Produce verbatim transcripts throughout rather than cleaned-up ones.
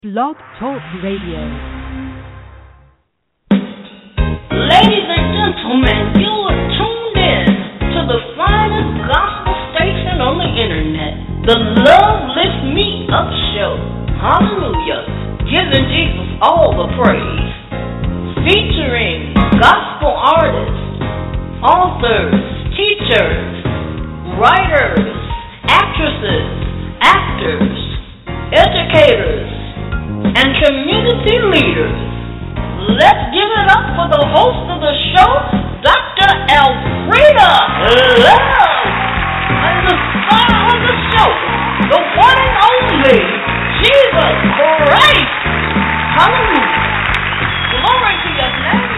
Blog Talk Radio. Ladies and gentlemen, you are tuned in to the finest gospel station on the internet, the Love Lift Me Up Show. Hallelujah. Giving Jesus all the praise. Featuring gospel artists, authors, teachers, writers, actresses, actors, educators, and community leaders. Let's give it up for the host of the show, Doctor Elfrida Love, and the star of the show, the one and only Jesus Christ. Hallelujah. Glory to your name.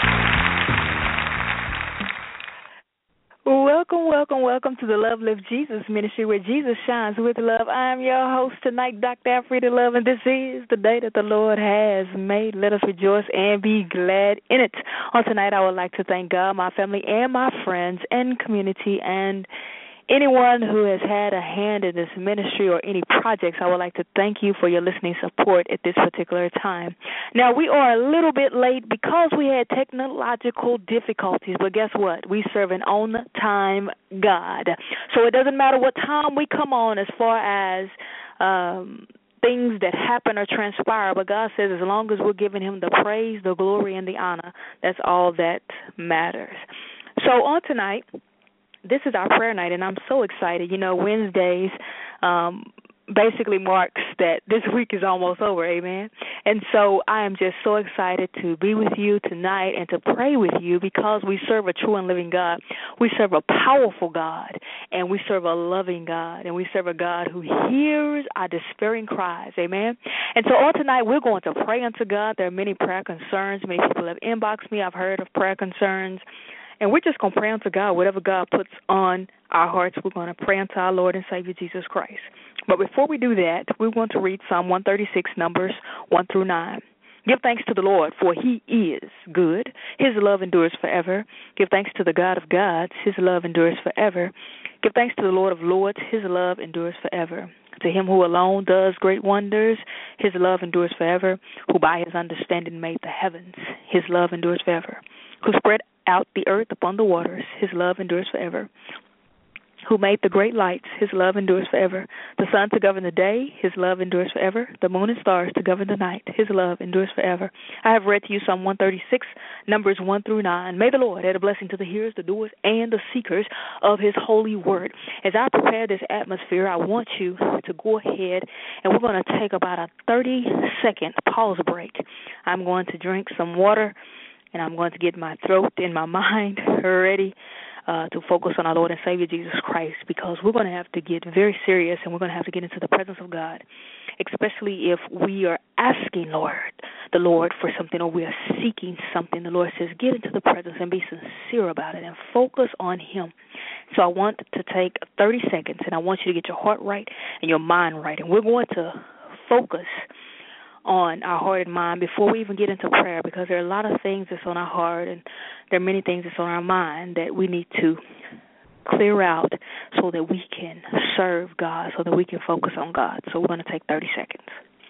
Welcome, welcome, welcome to the Love Lift Jesus Ministry, where Jesus shines with love. I'm your host tonight, Doctor Elfrida Love, and this is the day that the Lord has made. Let us rejoice and be glad in it. On tonight, I would like to thank God, my family, and my friends and community, and anyone who has had a hand in this ministry or any projects. I would like to thank you for your listening support at this particular time. Now, we are a little bit late because we had technological difficulties, but guess what? We serve an on-time God. So it doesn't matter what time we come on as far as um, things that happen or transpire, but God says as long as we're giving him the praise, the glory, and the honor, that's all that matters. So on tonight, this is our prayer night, and I'm so excited. You know, Wednesdays um, basically marks that this week is almost over, amen? And so I am just so excited to be with you tonight and to pray with you because we serve a true and living God. We serve a powerful God, and we serve a loving God, and we serve a God who hears our despairing cries, amen? And so on tonight, we're going to pray unto God. There are many prayer concerns. Many people have inboxed me. I've heard of prayer concerns. And we're just going to pray unto God. Whatever God puts on our hearts, we're going to pray unto our Lord and Savior Jesus Christ. But before we do that, we want to read Psalm one thirty-six, Numbers one through nine. Give thanks to the Lord, for he is good. His love endures forever. Give thanks to the God of gods. His love endures forever. Give thanks to the Lord of lords. His love endures forever. To him who alone does great wonders, his love endures forever. Who by his understanding made the heavens, his love endures forever. Who spread out the earth upon the waters, his love endures forever. Who made the great lights, his love endures forever. The sun to govern the day, his love endures forever. The moon and stars to govern the night, his love endures forever. I have read to you Psalm one thirty-six, Numbers one through nine. May the Lord add a blessing to the hearers, the doers, and the seekers of his holy word. As I prepare this atmosphere, I want you to go ahead, and we're going to take about a thirty-second pause break. I'm going to drink some water, and I'm going to get my throat and my mind ready uh, to focus on our Lord and Savior Jesus Christ, because we're going to have to get very serious, and we're going to have to get into the presence of God, especially if we are asking Lord, the Lord for something, or we are seeking something. The Lord says, get into the presence and be sincere about it and focus on him. So I want to take thirty seconds, and I want you to get your heart right and your mind right, and we're going to focus on our heart and mind before we even get into prayer, because there are a lot of things that's on our heart and there are many things that's on our mind that we need to clear out so that we can serve God, so that we can focus on God. So we're going to take thirty seconds.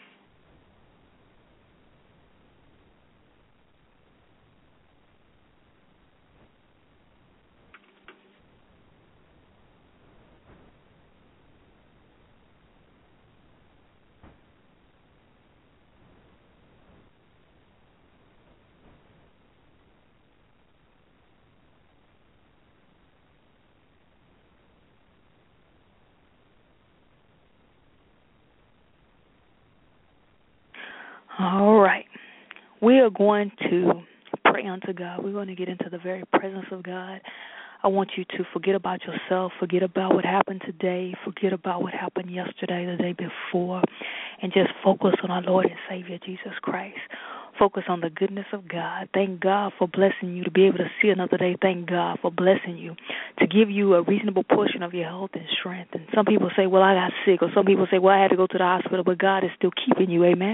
All right. We are going to pray unto God. We're going to get into the very presence of God. I want you to forget about yourself, forget about what happened today, forget about what happened yesterday, the day before, and just focus on our Lord and Savior, Jesus Christ. Focus on the goodness of God. Thank God for blessing you to be able to see another day. Thank God for blessing you to give you a reasonable portion of your health and strength. And some people say, well, I got sick. Or some people say, well, I had to go to the hospital. But God is still keeping you, amen?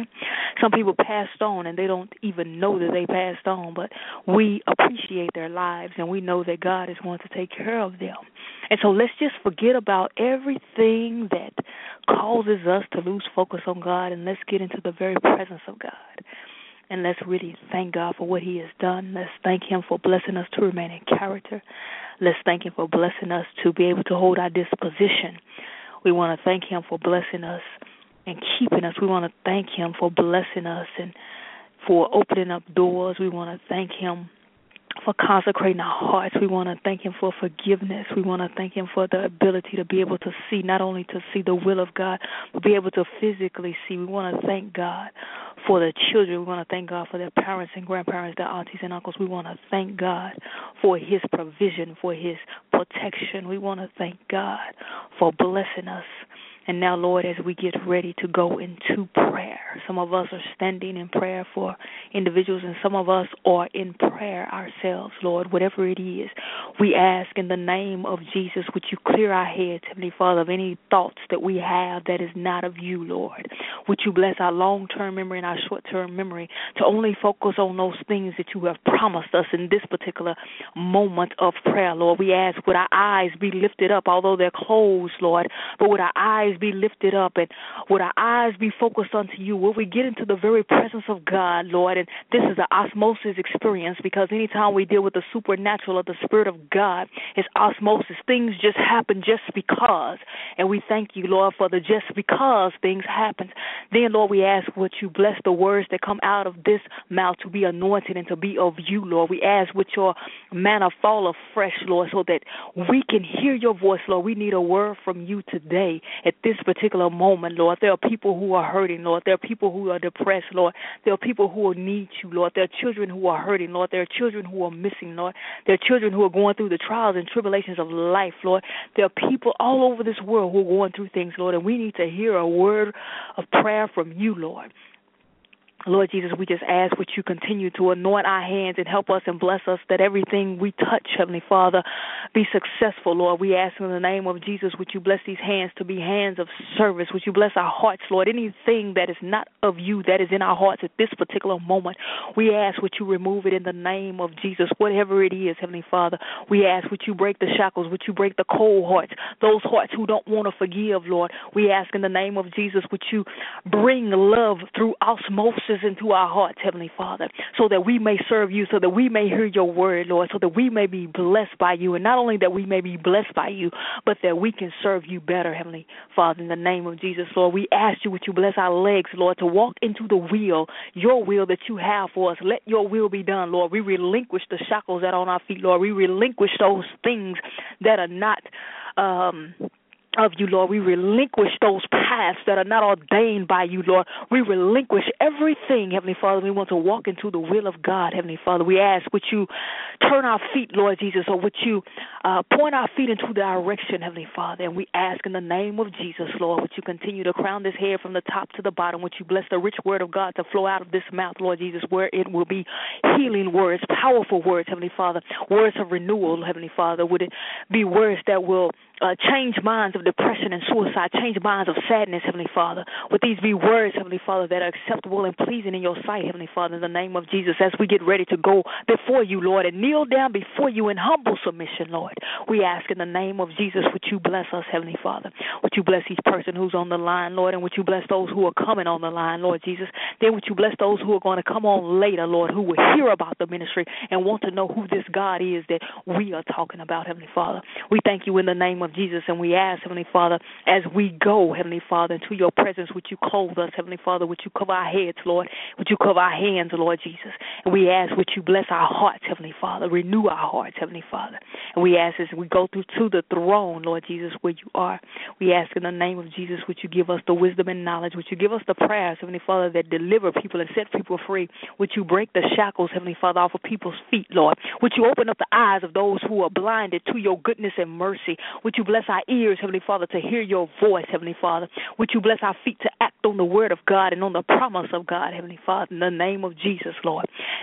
Some people passed on and they don't even know that they passed on, but we appreciate their lives and we know that God is going to take care of them. And so let's just forget about everything that causes us to lose focus on God, and let's get into the very presence of God. And let's really thank God for what he has done. Let's thank him for blessing us to remain in character. Let's thank him for blessing us to be able to hold our disposition. We want to thank him for blessing us and keeping us. We want to thank him for blessing us and for opening up doors. We want to thank him for consecrating our hearts. We want to thank him for forgiveness. We want to thank him for the ability to be able to see, not only to see the will of God, but be able to physically see. We want to thank God for the children. We want to thank God for their parents and grandparents, their aunties and uncles. We want to thank God for his provision, for his protection. We want to thank God for blessing us. And now, Lord, as we get ready to go into prayer, some of us are standing in prayer for individuals and some of us are in prayer ourselves, Lord, whatever it is. We ask in the name of Jesus, would you clear our heads, Heavenly Father, of any thoughts that we have that is not of you, Lord. Would you bless our long-term memory and our short-term memory to only focus on those things that you have promised us in this particular moment of prayer, Lord. We ask, would our eyes be lifted up, although they're closed, Lord, but would our eyes be lifted up and would our eyes be focused unto you? Will we get into the very presence of God, Lord? And this is an osmosis experience, because anytime we deal with the supernatural or the Spirit of God, it's osmosis. Things just happen just because. And we thank you, Lord, for the just because things happen. Then, Lord, we ask would you bless the words that come out of this mouth to be anointed and to be of you, Lord. We ask with your manna fall afresh, Lord, so that we can hear your voice, Lord. We need a word from you today at this particular moment, Lord. There are people who are hurting, Lord. There are people who are depressed, Lord. There are people who need you, Lord. There are children who are hurting, Lord. There are children who are missing, Lord. There are children who are going through the trials and tribulations of life, Lord. There are people all over this world who are going through things, Lord, and we need to hear a word of prayer from you, Lord. Lord Jesus, we just ask would you continue to anoint our hands and help us and bless us that everything we touch, Heavenly Father, be successful, Lord. We ask in the name of Jesus, would you bless these hands to be hands of service? Would you bless our hearts, Lord? Anything that is not of you that is in our hearts at this particular moment, we ask would you remove it in the name of Jesus, whatever it is, Heavenly Father. We ask would you break the shackles, would you break the cold hearts, those hearts who don't want to forgive, Lord. We ask in the name of Jesus, would you bring love through osmosis into our hearts, Heavenly Father, so that we may serve you, so that we may hear your word, Lord, so that we may be blessed by you, and not only that we may be blessed by you, but that we can serve you better, Heavenly Father, in the name of Jesus, Lord. We ask you, would you bless our legs, Lord, to walk into the will, your will that you have for us. Let your will be done, Lord. We relinquish the shackles that are on our feet, Lord. We relinquish those things that are not um of you, Lord. We relinquish those paths that are not ordained by you, Lord. We relinquish everything, Heavenly Father. We want to walk into the will of God, Heavenly Father. We ask, would you turn our feet, Lord Jesus, or would you uh, point our feet into the direction, Heavenly Father? And we ask in the name of Jesus, Lord, would you continue to crown this hair from the top to the bottom? Would you bless the rich word of God to flow out of this mouth, Lord Jesus, where it will be healing words, powerful words, Heavenly Father, words of renewal, Heavenly Father. Would it be words that will Uh, change minds of depression and suicide, change minds of sadness, Heavenly Father. Would these be words, Heavenly Father, that are acceptable and pleasing in your sight, Heavenly Father, in the name of Jesus, as we get ready to go before you, Lord, and kneel down before you in humble submission, Lord. We ask in the name of Jesus, would you bless us, Heavenly Father? Would you bless each person who's on the line, Lord, and would you bless those who are coming on the line, Lord Jesus? Then would you bless those who are going to come on later, Lord, who will hear about the ministry and want to know who this God is that we are talking about, Heavenly Father. We thank you in the name of Jesus, and we ask, Heavenly Father, as we go, Heavenly Father, into your presence, would you clothe us, Heavenly Father, would you cover our heads, Lord, would you cover our hands, Lord Jesus, and we ask, would you bless our hearts, Heavenly Father, renew our hearts, Heavenly Father, and we ask as we go through to the throne, Lord Jesus, where you are, we ask in the name of Jesus, would you give us the wisdom and knowledge, would you give us the prayers, Heavenly Father, that deliver people and set people free, would you break the shackles, Heavenly Father, off of people's feet, Lord, would you open up the eyes of those who are blinded to your goodness and mercy, would you bless our ears, Heavenly Father, to hear your voice, Heavenly Father. Would you bless our feet to act on the word of God and on the promise of God, Heavenly Father, in the name of Jesus, Lord.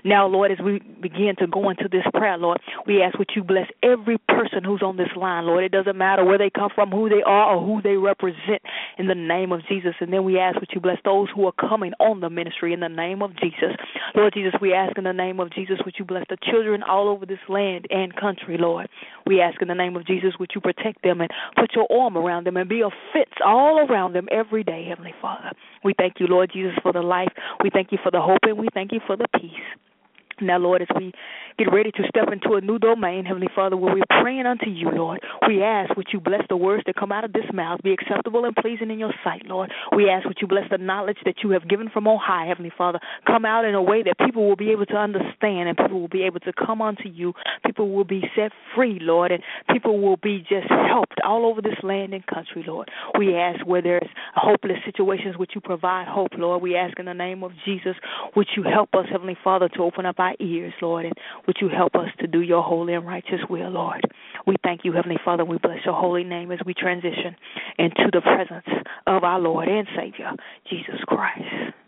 Now, Lord, as we begin to go into this prayer, Lord, we ask that you bless every person who's on this line, Lord. It doesn't matter where they come from, who they are, or who they represent in the name of Jesus. And then we ask that you bless those who are coming on the ministry in the name of Jesus. Lord Jesus, we ask in the name of Jesus, would you bless the children all over this land and country, Lord. We ask in the name of Jesus, would you protect them and put your arm around them and be a fence all around them every day, Heavenly Father. We thank you, Lord Jesus, for the life. We thank you for the hope, and we thank you for the peace. Now, Lord, as we get ready to step into a new domain, Heavenly Father, where we're praying unto you, Lord, we ask would you bless the words that come out of this mouth, be acceptable and pleasing in your sight, Lord. We ask would you bless the knowledge that you have given from on high, Heavenly Father, come out in a way that people will be able to understand and people will be able to come unto you. People will be set free, Lord, and people will be just helped all over this land and country, Lord. We ask where there's hopeless situations, would you provide hope, Lord. We ask in the name of Jesus, would you help us, Heavenly Father, to open up our ears, Lord, and would you help us to do your holy and righteous will, Lord. We thank you, Heavenly Father, and we bless your holy name as we transition into the presence of our Lord and Savior, Jesus Christ.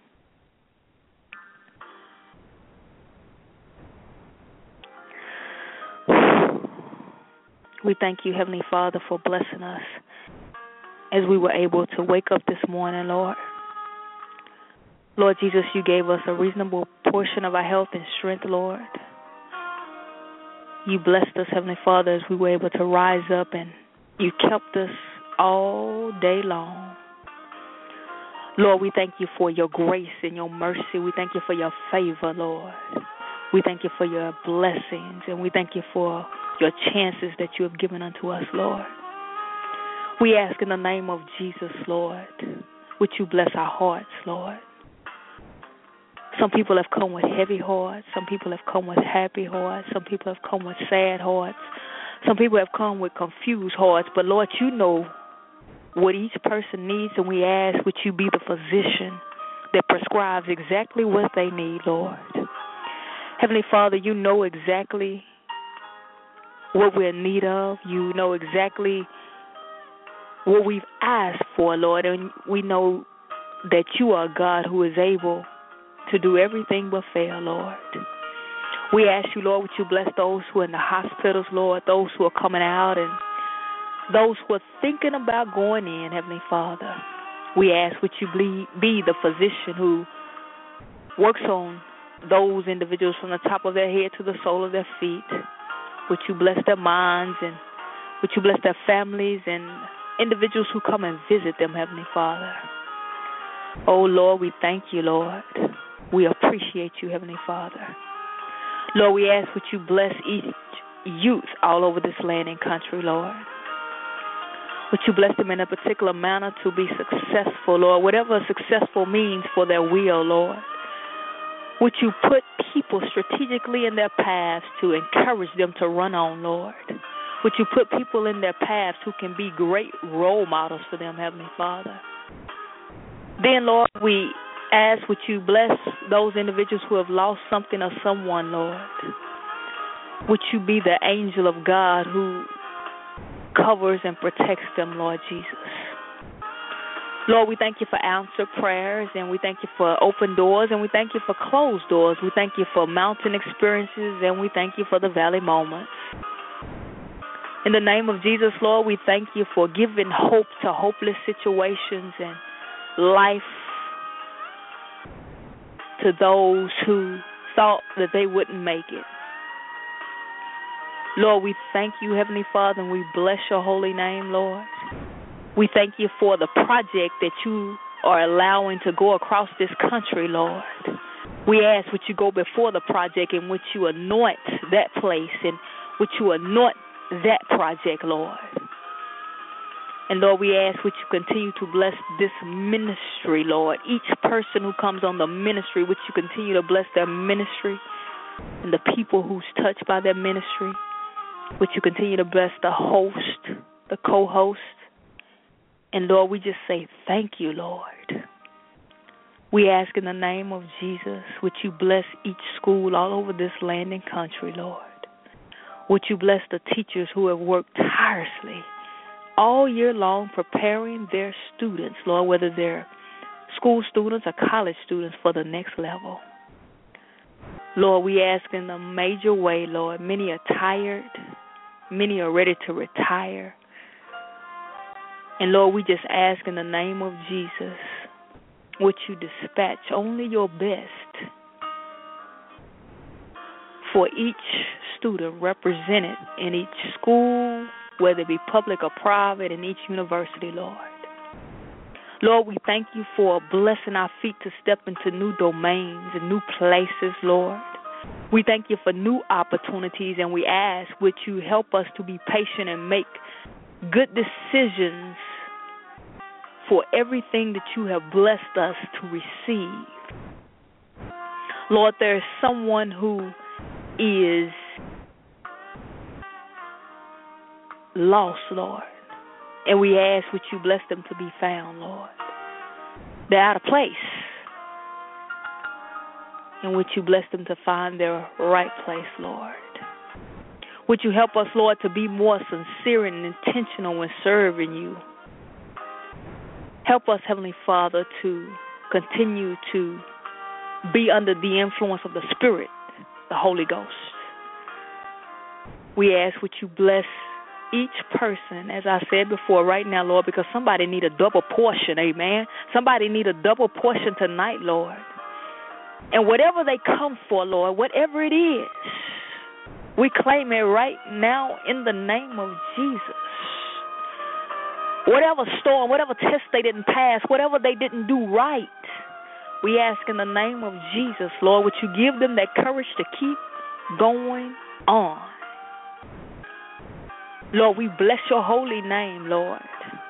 We thank you, Heavenly Father, for blessing us as we were able to wake up this morning, Lord. Lord Jesus, you gave us a reasonable portion of our health and strength, Lord. You blessed us, Heavenly Father, as we were able to rise up, and you kept us all day long. Lord, we thank you for your grace and your mercy. We thank you for your favor, Lord. We thank you for your blessings, and we thank you for your chances that you have given unto us, Lord. We ask in the name of Jesus, Lord, would you bless our hearts, Lord. Some people have come with heavy hearts. Some people have come with happy hearts. Some people have come with sad hearts. Some people have come with confused hearts. But, Lord, you know what each person needs, and we ask would you be the physician that prescribes exactly what they need, Lord. Heavenly Father, you know exactly what we're in need of. You know exactly what we've asked for, Lord, and we know that you are God who is able to do everything but fail, Lord. We ask you, Lord, would you bless those who are in the hospitals, Lord, those who are coming out, and those who are thinking about going in, Heavenly Father. We ask would you be the physician who works on those individuals from the top of their head to the sole of their feet. Would you bless their minds, and would you bless their families and individuals who come and visit them, Heavenly Father. Oh, Lord, we thank you, Lord. We appreciate you, Heavenly Father. Lord, we ask would you bless each youth all over this land and country, Lord. Would you bless them in a particular manner to be successful, Lord, whatever successful means for their will, Lord. Would you put people strategically in their paths to encourage them to run on, Lord. Would you put people in their paths who can be great role models for them, Heavenly Father. Then, Lord, we ask would you bless those individuals who have lost something or someone, Lord. Would you be the angel of God who covers and protects them, Lord Jesus. Lord, we thank you for answered prayers, and we thank you for open doors, and we thank you for closed doors. We thank you for mountain experiences, and we thank you for the valley moments. In the name of Jesus, Lord, we thank you for giving hope to hopeless situations and life to those who thought that they wouldn't make it. Lord, we thank you, Heavenly Father, and we bless your holy name, Lord. We thank you for the project that you are allowing to go across this country, Lord. We ask would you go before the project and would you anoint that place and would you anoint that project, Lord. And, Lord, we ask would you continue to bless this ministry, Lord. Each person who comes on the ministry, would you continue to bless their ministry and the people who's touched by their ministry. Would you continue to bless the host, the co-host. And, Lord, we just say thank you, Lord. We ask in the name of Jesus, would you bless each school all over this land and country, Lord. Would you bless the teachers who have worked tirelessly all year long preparing their students, Lord, whether they're school students or college students, for the next level. Lord, we ask in a major way, Lord. Many are tired. Many are ready to retire. And Lord, we just ask in the name of Jesus, would you dispatch only your best for each student represented in each school, whether it be public or private, in each university, Lord. Lord, we thank you for blessing our feet to step into new domains and new places, Lord. We thank you for new opportunities, and we ask, would you help us to be patient and make good decisions for everything that you have blessed us to receive. Lord, there is someone who is lost, Lord, and we ask, would you bless them to be found, Lord. They're out of place, and would you bless them to find their right place, Lord. Would you help us, Lord, to be more sincere and intentional when serving you. Help us, Heavenly Father, to continue to be under the influence of the Spirit, the Holy Ghost. We ask, would you bless each person, as I said before, right now, Lord, because somebody need a double portion, amen. Somebody need a double portion tonight, Lord. And whatever they come for, Lord, whatever it is, we claim it right now in the name of Jesus. Whatever storm, whatever test they didn't pass, whatever they didn't do right, we ask in the name of Jesus, Lord, would you give them that courage to keep going on. Lord, we bless your holy name, Lord.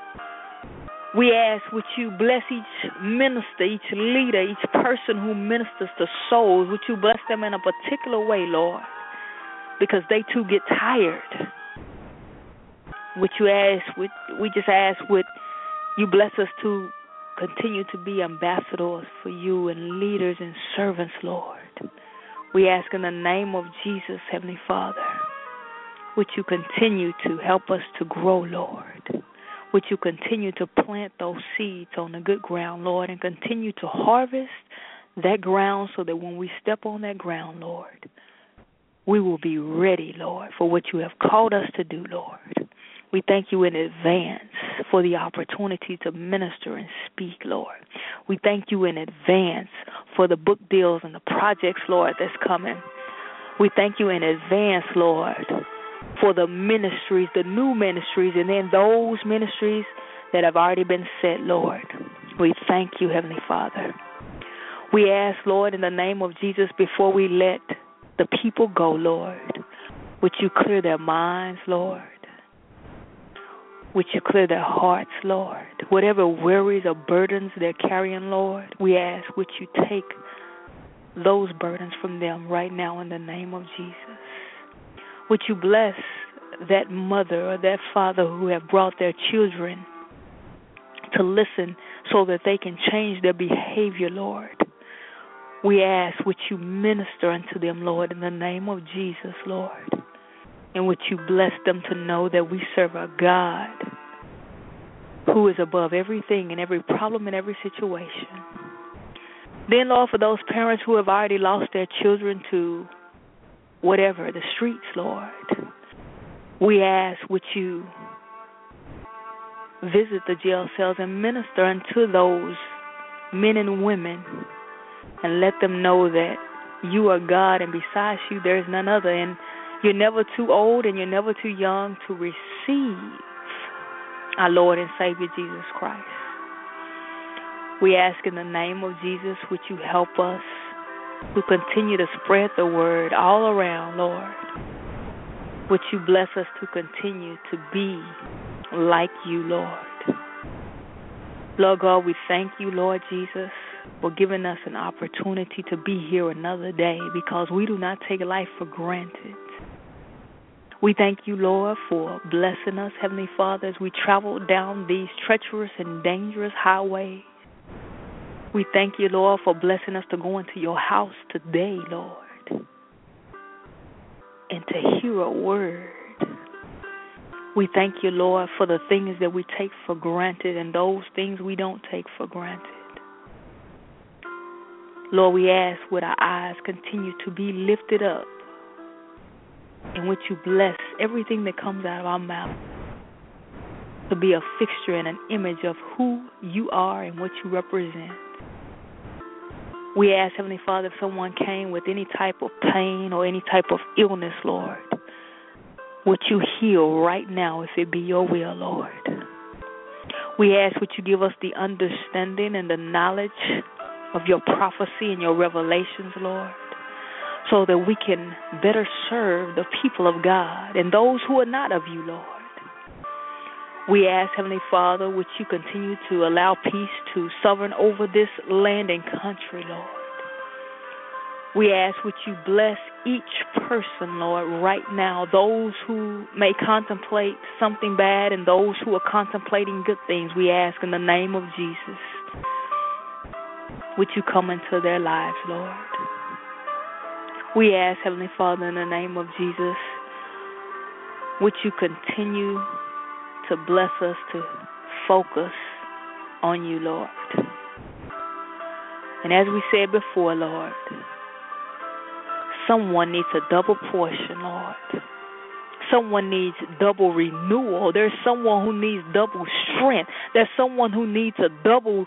We ask, would you bless each minister, each leader, each person who ministers to souls. Would you bless them in a particular way, Lord, because they too get tired. Would you ask, would, we just ask, would you bless us to continue to be ambassadors for you and leaders and servants, Lord. We ask in the name of Jesus, Heavenly Father, would you continue to help us to grow, Lord. Would you continue to plant those seeds on the good ground, Lord, and continue to harvest that ground so that when we step on that ground, Lord, we will be ready, Lord, for what you have called us to do, Lord. We thank you in advance for the opportunity to minister and speak, Lord. We thank you in advance for the book deals and the projects, Lord, that's coming. We thank you in advance, Lord, for the ministries, the new ministries, and then those ministries that have already been set, Lord. We thank you, Heavenly Father. We ask, Lord, in the name of Jesus, before we let the people go, Lord, would you clear their minds, Lord? Would you clear their hearts, Lord? Whatever worries or burdens they're carrying, Lord, we ask, would you take those burdens from them right now in the name of Jesus? Would you bless that mother or that father who have brought their children to listen so that they can change their behavior, Lord? We ask, would you minister unto them, Lord, in the name of Jesus, Lord? And would you bless them to know that we serve a God who is above everything and every problem and every situation. Then, Lord, for those parents who have already lost their children to whatever, the streets, Lord, we ask, would you visit the jail cells and minister unto those men and women and let them know that you are God and besides you there is none other, and you're never too old and you're never too young to receive our Lord and Savior Jesus Christ. We ask in the name of Jesus, would you help us to continue to spread the word all around, Lord. Would you bless us to continue to be like you, Lord. Lord God, we thank you, Lord Jesus, for giving us an opportunity to be here another day because we do not take life for granted. We thank you, Lord, for blessing us, Heavenly Father, as we travel down these treacherous and dangerous highways. We thank you, Lord, for blessing us to go into your house today, Lord, and to hear a word. We thank you, Lord, for the things that we take for granted and those things we don't take for granted. Lord, we ask would our eyes continue to be lifted up, and would you bless everything that comes out of our mouth to be a fixture and an image of who you are and what you represent. We ask, Heavenly Father, if someone came with any type of pain or any type of illness, Lord, would you heal right now if it be your will, Lord. We ask would you give us the understanding and the knowledge of your prophecy and your revelations, Lord, so that we can better serve the people of God and those who are not of you, Lord. We ask, Heavenly Father, would you continue to allow peace to sovereign over this land and country, Lord. We ask, would you bless each person, Lord, right now, those who may contemplate something bad and those who are contemplating good things. We ask in the name of Jesus, would you come into their lives, Lord. We ask, Heavenly Father, in the name of Jesus, would you continue to bless us to focus on you, Lord. And as we said before, Lord, someone needs a double portion, Lord. Someone needs double renewal. There's someone who needs double strength. There's someone who needs a double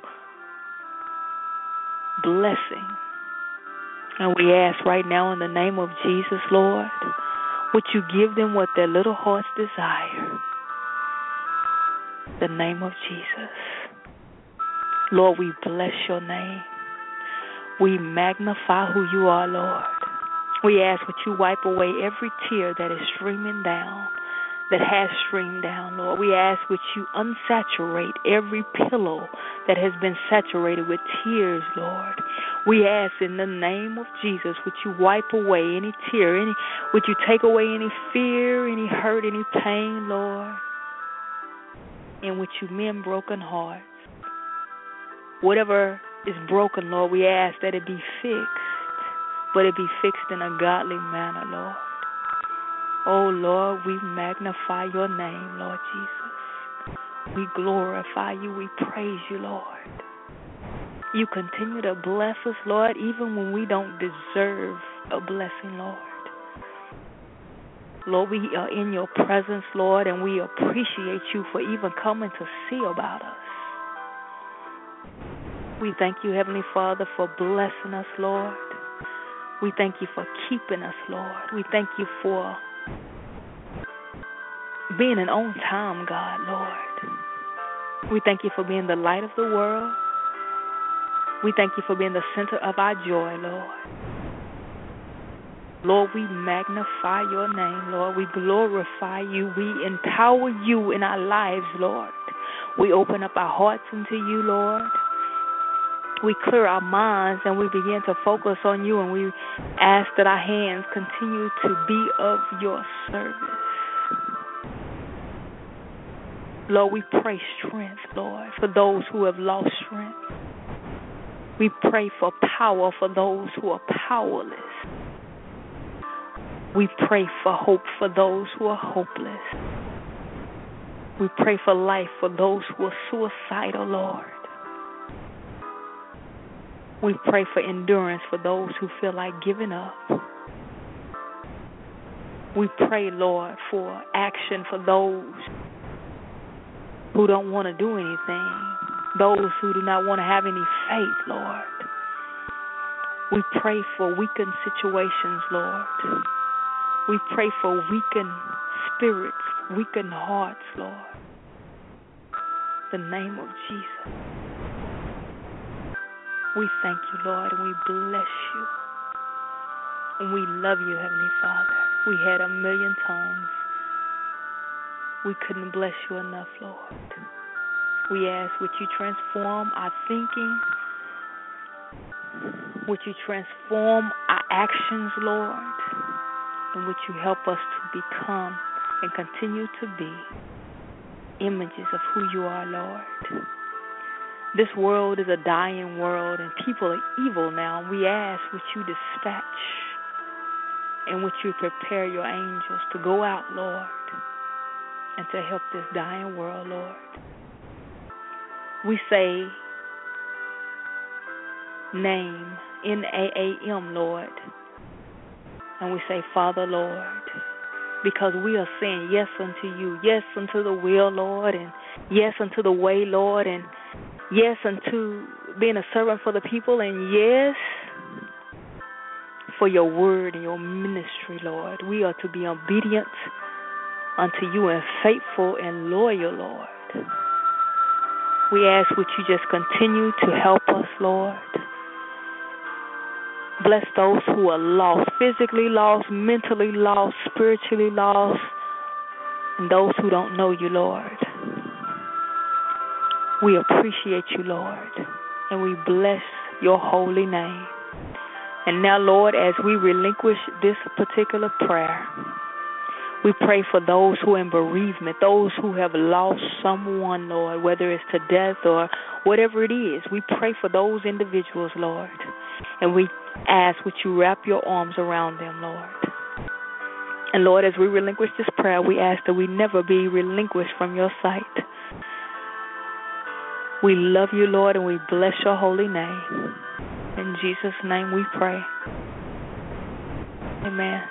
blessing. And we ask right now in the name of Jesus, Lord, would you give them what their little hearts desire? The name of Jesus. Lord, we bless your name. We magnify who you are, Lord. We ask would you wipe away every tear that is streaming down, that has streamed down, Lord. We ask would you unsaturate every pillow that has been saturated with tears, Lord. We ask in the name of Jesus, would you wipe away any tear, any, would you take away any fear, any hurt, any pain, Lord, and would you mend broken hearts. Whatever is broken, Lord, we ask that it be fixed, but it be fixed in a godly manner, Lord. Oh, Lord, we magnify your name, Lord Jesus. We glorify you. We praise you, Lord. You continue to bless us, Lord, even when we don't deserve a blessing, Lord. Lord, we are in your presence, Lord, and we appreciate you for even coming to see about us. We thank you, Heavenly Father, for blessing us, Lord. We thank you for keeping us, Lord. We thank you for being an on-time God, Lord. We thank you for being the light of the world. We thank you for being the center of our joy, Lord. Lord, we magnify your name, Lord. We glorify you. We empower you in our lives, Lord. We open up our hearts unto you, Lord. We clear our minds and we begin to focus on you, and we ask that our hands continue to be of your service. Lord, we pray strength, Lord, for those who have lost strength. We pray for power for those who are powerless. We pray for hope for those who are hopeless. We pray for life for those who are suicidal, Lord. We pray for endurance for those who feel like giving up. We pray, Lord, for action for those who don't want to do anything, those who do not want to have any faith, Lord. We pray for weakened situations, Lord. We pray for weakened spirits, weakened hearts, Lord. In the name of Jesus. We thank you, Lord, and we bless you. And we love you, Heavenly Father. We had a million tongues. We couldn't bless you enough, Lord. We ask, would you transform our thinking? Would you transform our actions, Lord? And would you help us to become and continue to be images of who you are, Lord? This world is a dying world, and people are evil now. We ask, would you dispatch and would you prepare your angels to go out, Lord, and to help this dying world, Lord? We say, name N A A M, Lord. And we say, Father, Lord, because we are saying yes unto you, yes unto the will, Lord, and yes unto the way, Lord, and yes unto being a servant for the people, and yes for your word and your ministry, Lord. We are to be obedient unto you and faithful and loyal, Lord. We ask would you just continue to help us, Lord. Bless those who are lost, physically lost, mentally lost, spiritually lost, and those who don't know you, Lord. We appreciate you, Lord, and we bless your holy name. And now, Lord, as we relinquish this particular prayer, we pray for those who are in bereavement, those who have lost someone, Lord, whether it's to death or whatever it is. We pray for those individuals, Lord, and we ask would you wrap your arms around them, Lord. And, Lord, as we relinquish this prayer, we ask that we never be relinquished from your sight. We love you, Lord, and we bless your holy name. In Jesus' name we pray. Amen.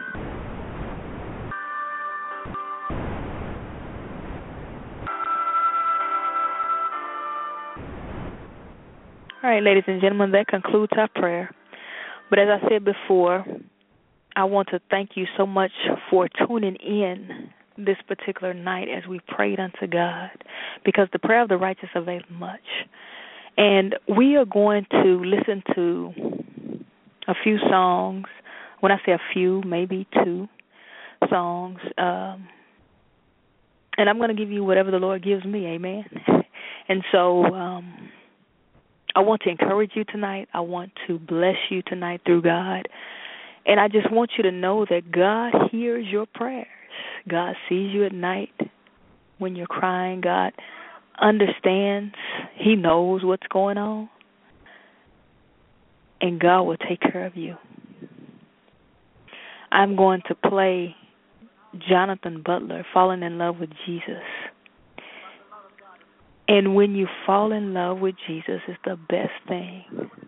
All right, ladies and gentlemen, that concludes our prayer. But as I said before, I want to thank you so much for tuning in this particular night as we prayed unto God, because the prayer of the righteous availeth much. And we are going to listen to a few songs. When I say a few, maybe two songs. Um, and I'm going to give you whatever the Lord gives me, amen. And so um, I want to encourage you tonight. I want to bless you tonight through God. And I just want you to know that God hears your prayers. God sees you at night when you're crying. God understands. He knows what's going on. And God will take care of you. I'm going to play Jonathan Butler, Falling in Love with Jesus. And when you fall in love with Jesus, it's the best thing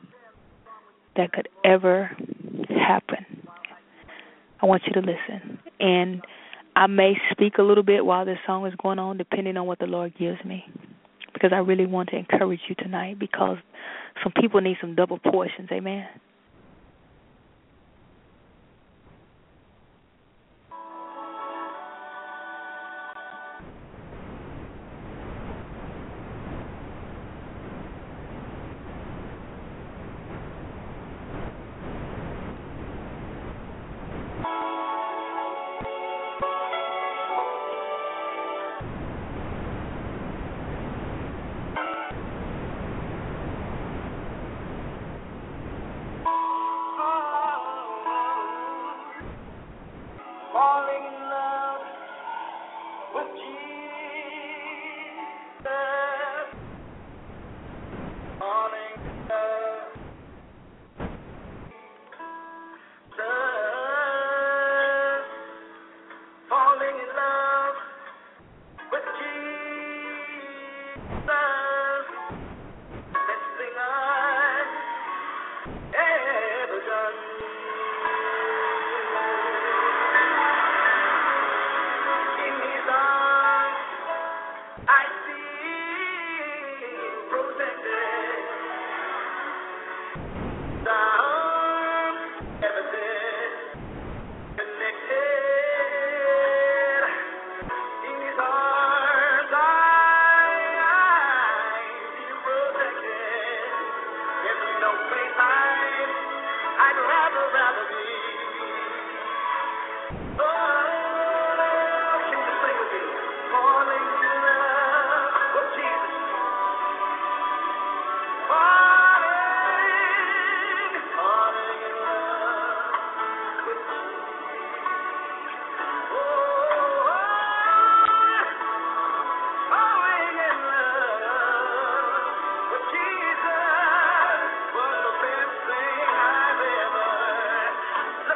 that could ever happen. I want you to listen. And I may speak a little bit while this song is going on, depending on what the Lord gives me, because I really want to encourage you tonight, because some people need some double portions. Amen. Jesus was the best thing I've ever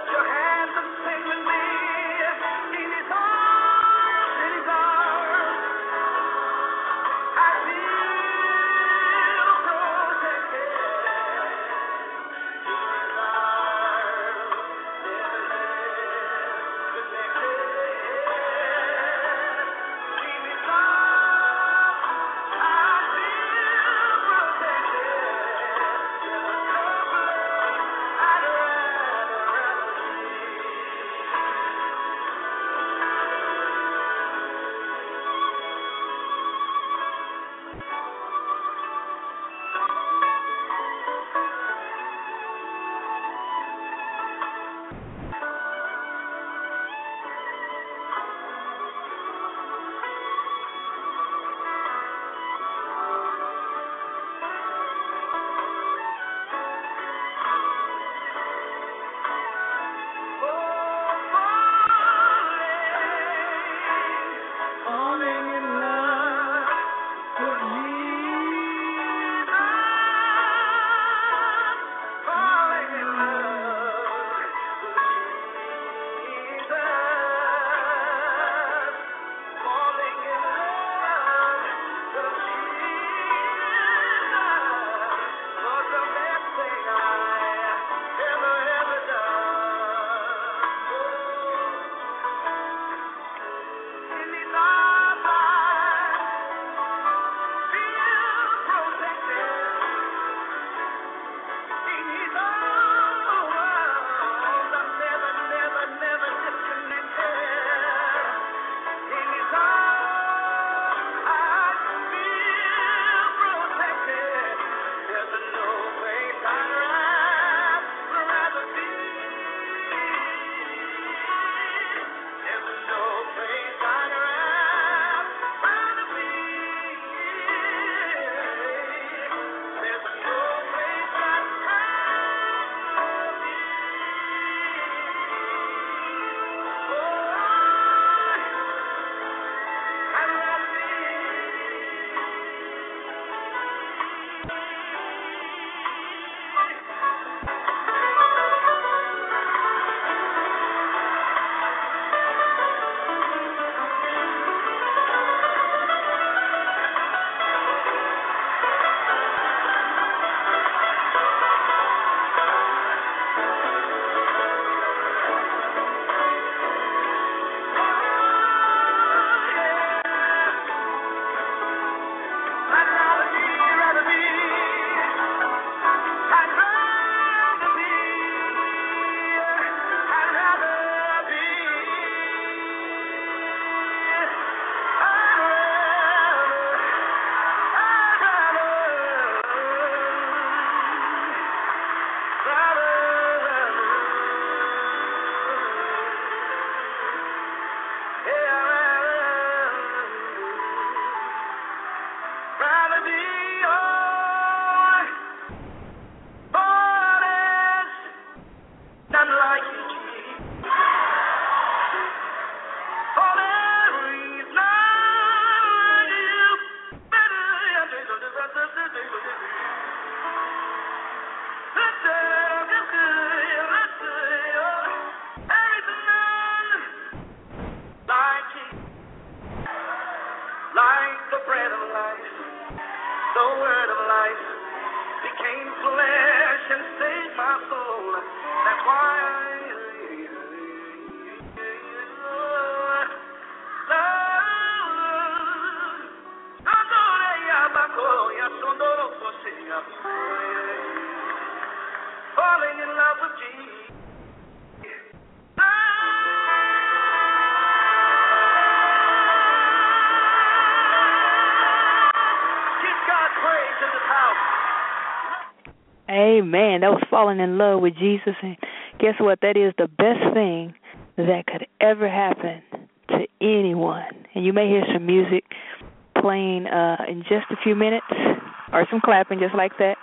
Amen. That was falling in love with Jesus. And guess what? That is the best thing that could ever happen to anyone. And you may hear some music playing uh, in just a few minutes, or some clapping just like that.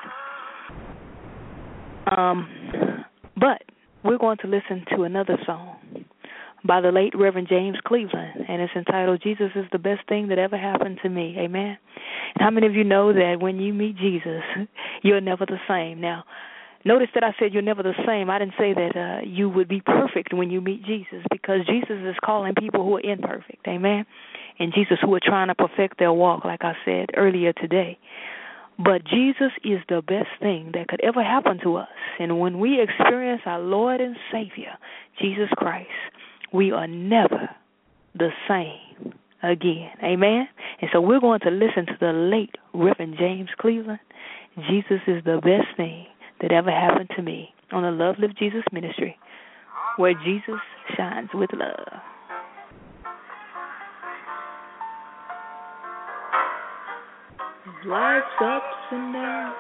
Um, but we're going to listen to another song by the late Reverend James Cleveland, and it's entitled, Jesus is the Best Thing That Ever Happened to Me. Amen. And how many of you know that when you meet Jesus, you're never the same? Now, notice that I said you're never the same. I didn't say that uh, you would be perfect when you meet Jesus, because Jesus is calling people who are imperfect. Amen. And Jesus who are trying to perfect their walk, like I said earlier today. But Jesus is the best thing that could ever happen to us. And when we experience our Lord and Savior, Jesus Christ, we are never the same again. Amen? And so we're going to listen to the late Reverend James Cleveland. Jesus is the best thing that ever happened to me, on the Love Lift Jesus Ministry, where Jesus shines with love. Life's ups and downs,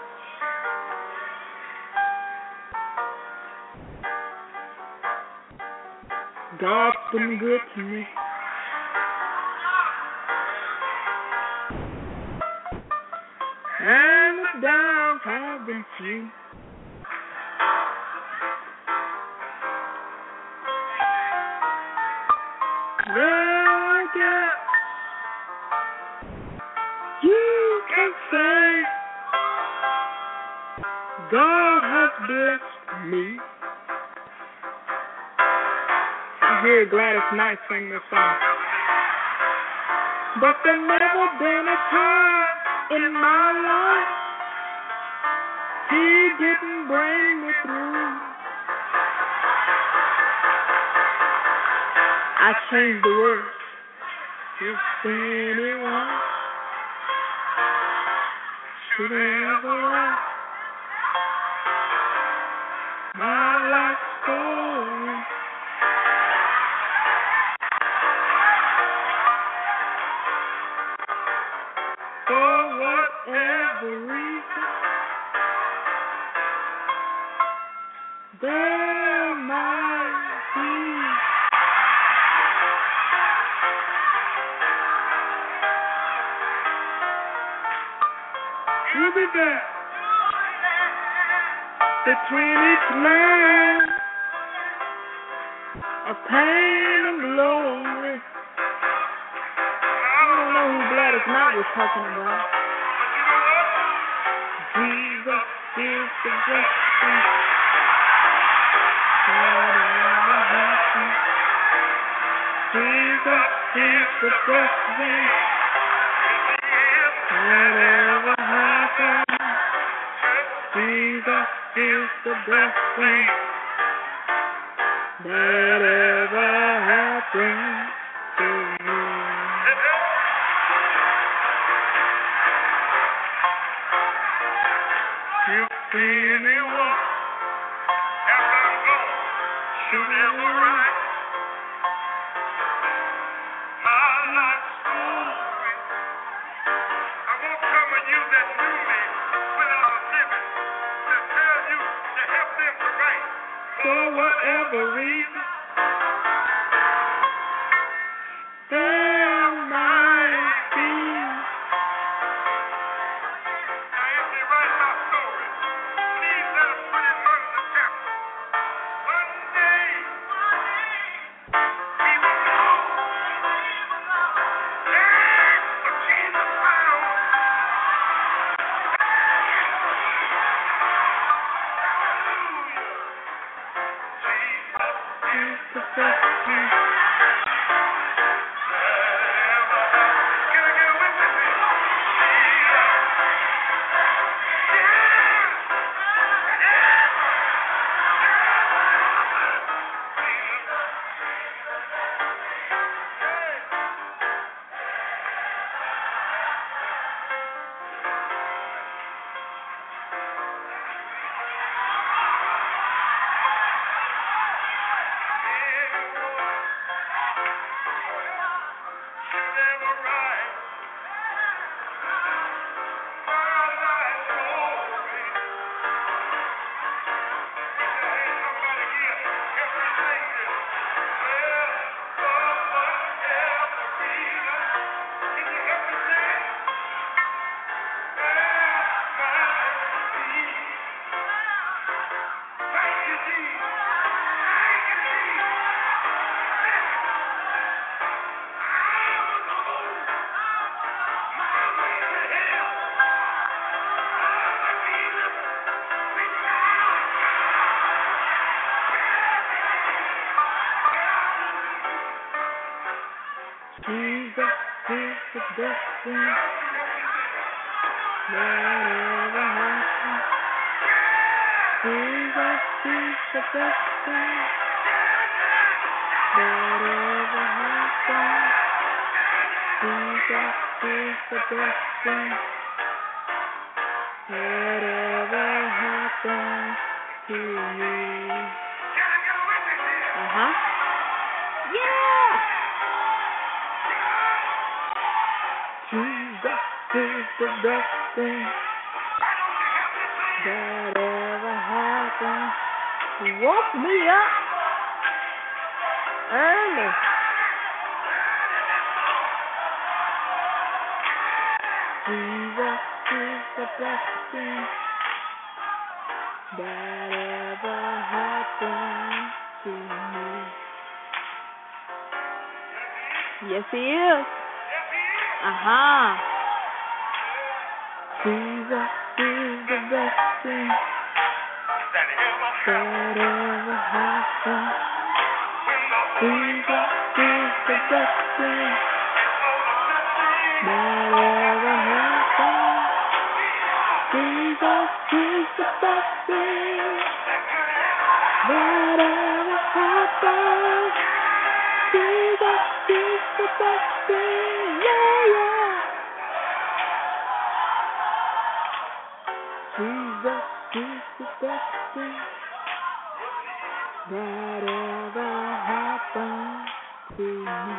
God's been good to me. And the downs have been few. Well, I guess you can say God has blessed me. I hear Gladys Knight sing this song. But there never been a time in my life He didn't bring me through. I changed the words. If anyone should ever ask my life story, for whatever reason, there might be you'll be there between each man of pain and glory. I don't know who Gladys Knight was talking about. Jesus is the best thing that ever happened. Jesus is the best thing that ever happened. Jesus is the best thing that ever happened to me. If anyone after I'm gone should ever write my life story, I won't come to you that knew me when I was living to tell you to help them to write. For whatever reason, there might be. Now, if they write my story, please let us put it under the chapter. One day, he was gone. And but Jesus found. Jesus is the best thing. Can I get a witness here? Jesus is the best thing that ever happened. Jesus is the best thing that ever happened. Jesus is the best thing that ever happened to me. Uh-huh. Yeah! Jesus is the best thing that ever happened. He woke me up early. Jesus is the best thing that ever happened to me. Yes, he is. Uh-huh. Jesus is the best thing that ever happened. Jesus is the best thing that ever happened. Jesus is the best thing that ever happened. Jesus is the best thing, yeah, yeah. Jesus is the best thing that ever happened to me.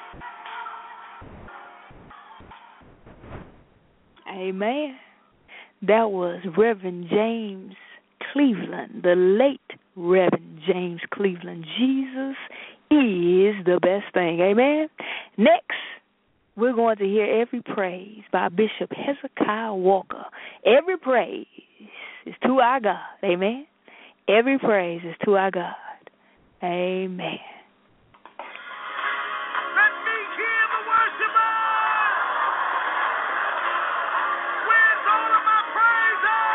Amen. That was Reverend James Cleveland, the late Reverend James Cleveland. Jesus is the best thing. Amen. Next, we're going to hear Every Praise by Bishop Hezekiah Walker. Every praise is to our God. Amen. Every praise is to our God. Amen. Let me hear the worshiper. Where's all of my praises?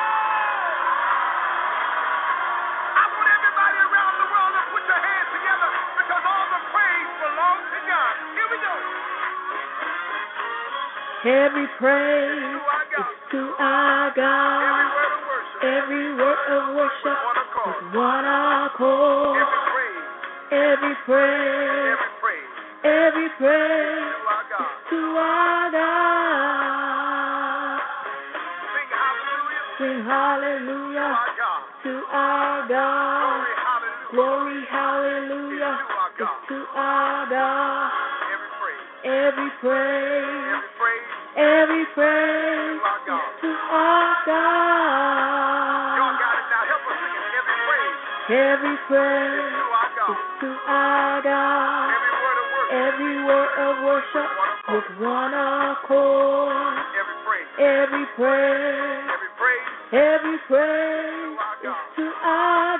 I want everybody around the world to put your hands together because all the praise belongs to God. Here we go. Every praise is to our God. Every word of worship is one accord. Every praise, every praise is to our God. Sing hallelujah to our God. Glory, hallelujah is to our God. Every praise, every praise is to our God. Every praise is to our God. Every word of worship with one accord. Every praise, every praise is to our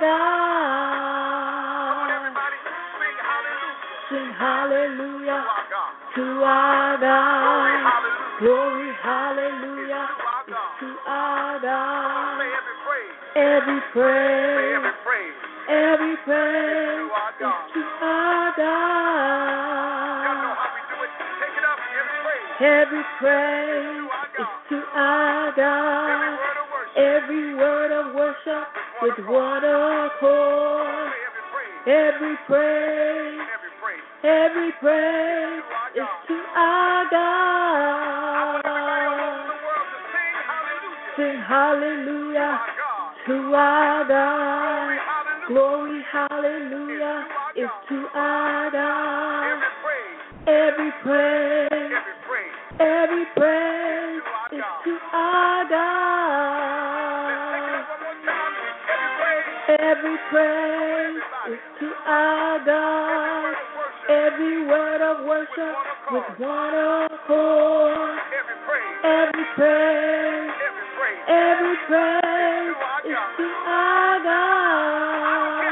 God. Sing hallelujah to our God. Glory, hallelujah is to our God. Every praise, every praise is to our God. Every praise is to our God. Every word of worship with one accord. Every praise, every praise is to our God. Sing hallelujah to our God. Glory, hallelujah is to our God. Every praise, every praise is to our God. Every praise is to our God. Every word of worship with one accord. Every praise, every praise is to our God.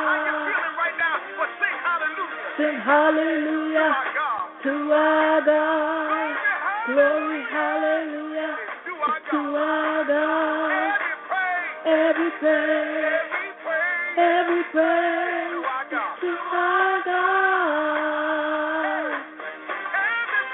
Sing hallelujah to our God. Glory, hallelujah is to our God. Every praise, every praise is to our God.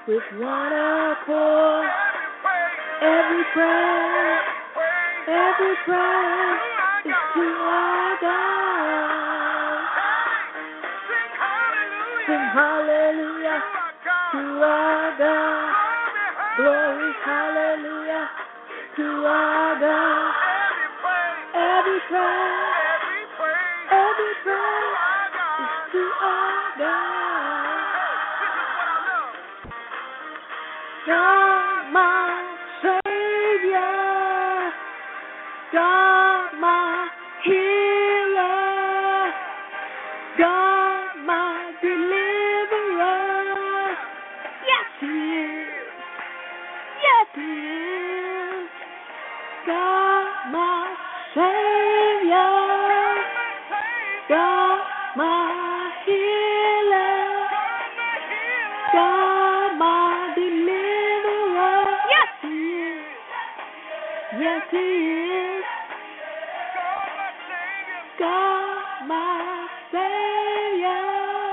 with one accord. Every praise, every praise is to our God. Sing hallelujah to our God. Glory, hallelujah to our God. Every praise, every praise is to our God. God, my Savior, God, my healer, God, my deliverer. Yes, He is. Yes, He is. God, my Savior, God, my healer, God, my deliverer. Yes, He is. Yes, He is. God, my Savior,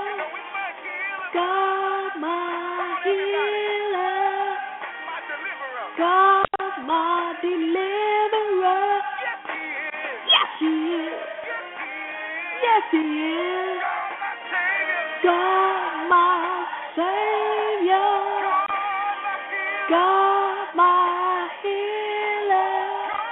God, my healer, God, my deliverer. Yes, He is. Yes, He is. God, my Savior, God, my healer,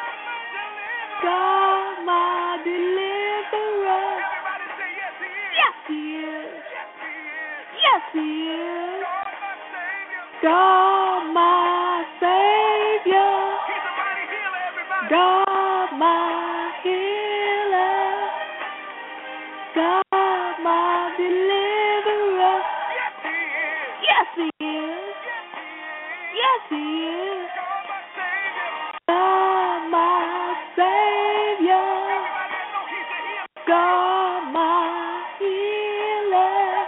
God, my deliverer. Yes, He is. Yes, He is. God, my Savior, God, my healer, God, my deliverer. Yes, He is. Yes, He is. God, my Savior, God, my healer,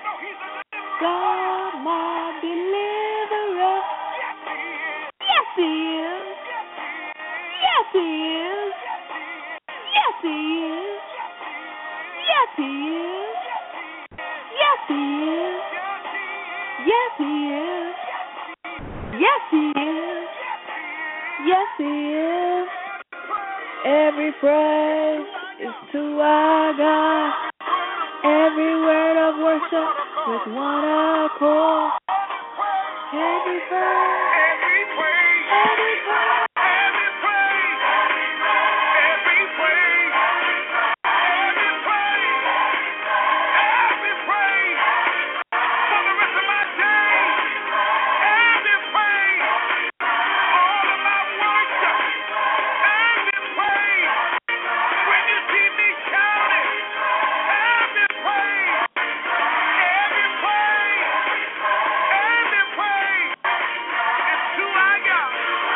God, my deliverer. Yes, He is. Yes, He is. Yes, He is. Yes, He is. Yes, He is. Yes, He is. Yes, He is. Yes, He is. Every praise is to our God. Every word of worship with one accord. Every praise, every praise, every praise, every praise, every praise, every praise, every praise for the rest of my days. Every praise, all of my worship. Every praise, when you see me shouting. Every praise, every praise, every praise is to our God.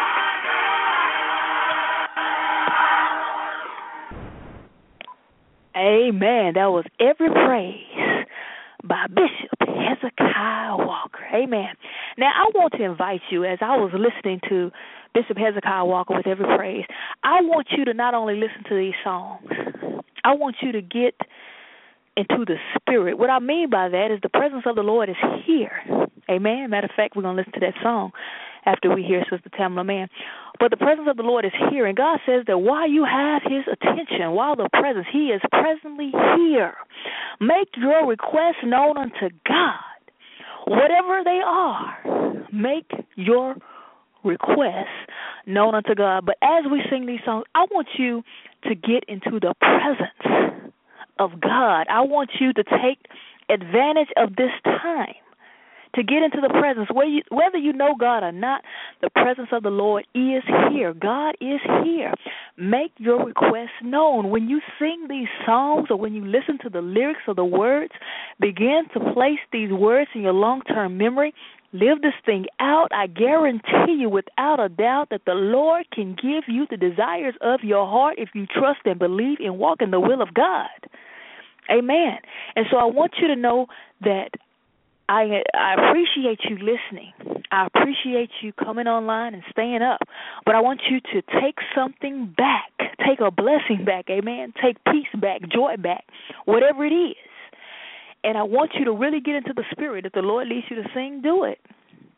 Amen. That was Every Praise by Bishop Hezekiah Walker. Amen. Now, I want to invite you, as I was listening to Bishop Hezekiah Walker with Every Praise, I want you to not only listen to these songs, I want you to get into the spirit. What I mean by that is the presence of the Lord is here. Amen. Matter of fact, we're going to listen to that song after we hear Sister Tamla Mann. But the presence of the Lord is here, and God says that while you have His attention, while the presence, He is presently here. Make your requests known unto God. Whatever they are, make your requests known unto God. But as we sing these songs, I want you to get into the presence of God. I want you to take advantage of this time to get into the presence. Whether you know God or not, the presence of the Lord is here. God is here. Make your requests known. When you sing these songs or when you listen to the lyrics or the words, begin to place these words in your long-term memory. Live this thing out. I guarantee you without a doubt that the Lord can give you the desires of your heart if you trust and believe and walk in the will of God. Amen. And so I want you to know that I I appreciate you listening. I appreciate you coming online and staying up. But I want you to take something back. Take a blessing back, amen. Take peace back, joy back, whatever it is. And I want you to really get into the spirit. If the Lord leads you to sing, do it.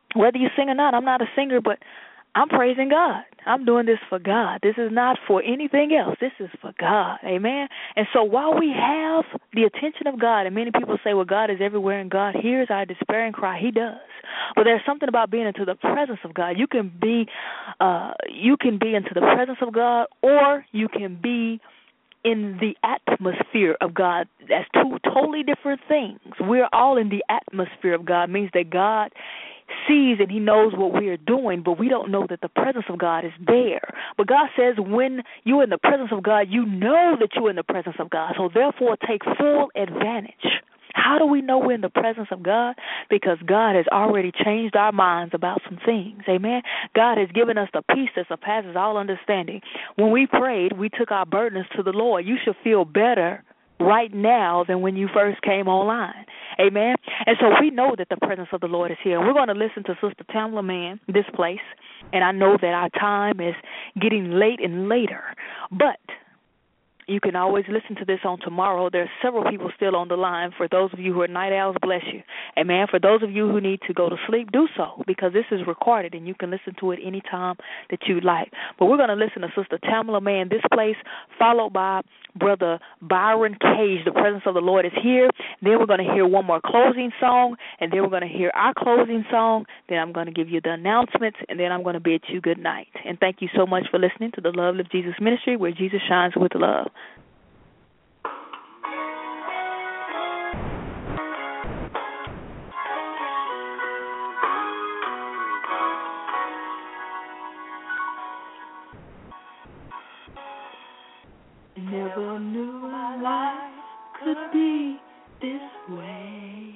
Whether you sing or not, I'm not a singer, but I'm praising God. I'm doing this for God. This is not for anything else. This is for God. Amen. And so while we have the attention of God, and many people say, well, God is everywhere and God hears our despairing cry. He does. But there's something about being into the presence of God. You can be uh, you can be into the presence of God, or you can be in the atmosphere of God. That's two totally different things. We're all in the atmosphere of God. It means that God sees and he knows what we are doing, but we don't know that the presence of God is there. But God says when you're in the presence of God, you know that you're in the presence of God. So therefore, take full advantage. How do we know we're in the presence of God? Because God has already changed our minds about some things. Amen. God has given us the peace that surpasses all understanding. When we prayed, we took our burdens to the Lord. You should feel better right now than when you first came online. Amen. And so we know that the presence of the Lord is here. And we're going to listen to Sister Tamla Mann, This Place. And I know that our time is getting late and later. But you can always listen to this on tomorrow. There are several people still on the line. For those of you who are night owls, bless you. Amen. For those of you who need to go to sleep, do so, because this is recorded and you can listen to it any time that you like. But we're going to listen to Sister Tamla Mann, This Place, followed by Brother Byron Cage, The Presence of the Lord is Here. Then we're going to hear one more closing song, and then we're going to hear our closing song. Then I'm going to give you the announcements, and then I'm going to bid you good night. And thank you so much for listening to the Love Live Jesus Ministry, where Jesus shines with love. Never knew my life could be this way.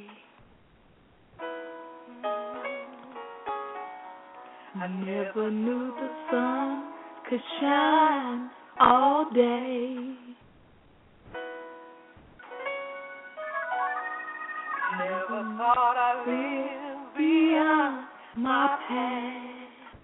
I never knew the sun could shine all day. Never thought I'd live beyond my past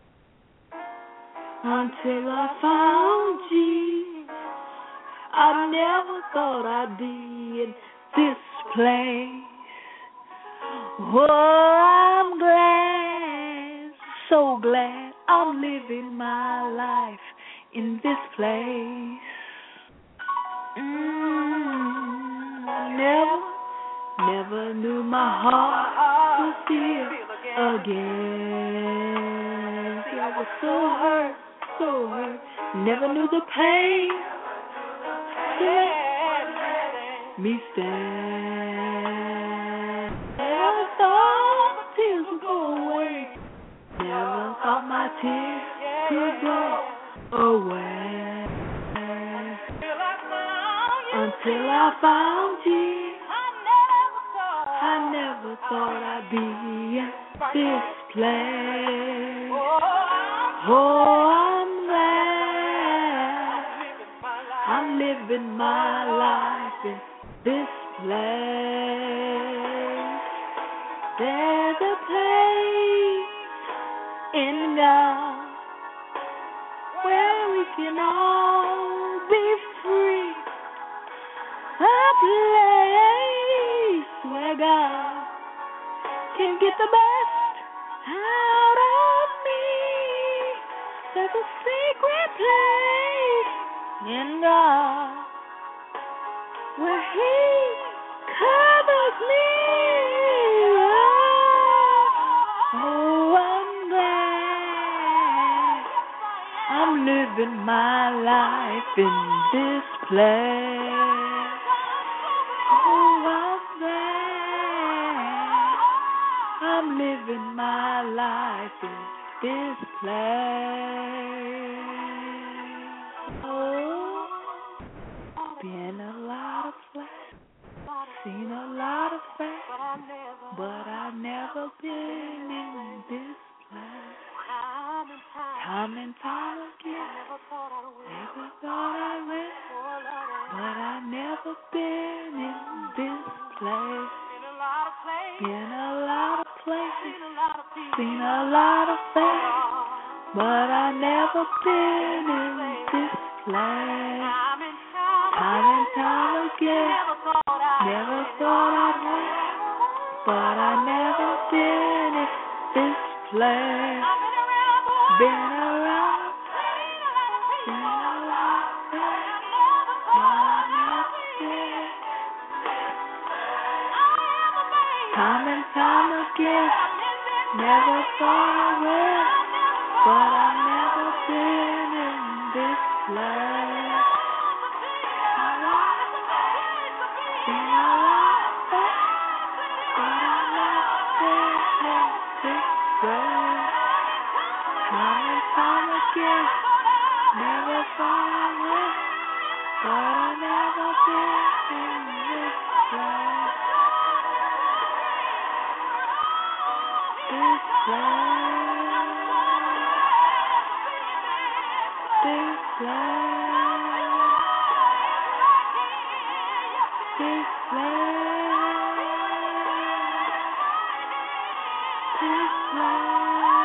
until I found Jesus. I never thought I'd be in this place. Oh, I'm glad, so glad I'm living my life in this place. Mm, never, never knew my heart would feel again. See, I was so hurt, so hurt, never knew the pain. Me stand. Never thought my tears would go away. Never thought my tears could go away. Until I found you, I never thought I'd be in this place. Oh, I'm glad I'm living my life in this place. There's a place in God where we can all be free. A place where God can get the best out of me. There's a secret place in God where He covers me. Oh, I'm glad I'm living my life in this place. Oh, I'm glad I'm living my life in this place. Oh, been a lot of places, seen a lot of faces, but I've never been in this place. Time and time again, never thought I would, but I've never been in this place. Been a lot of places, seen a lot of faces, but I've never been in this place. Time and time again, never thought I'd win, but I've never been in this place. Been around, been around, time and time again, never far away, but I've never been in this place. Been around, but I've never been in this place. Time and time again, never far away, but I've never been in this place. This place, this place, this place, this place.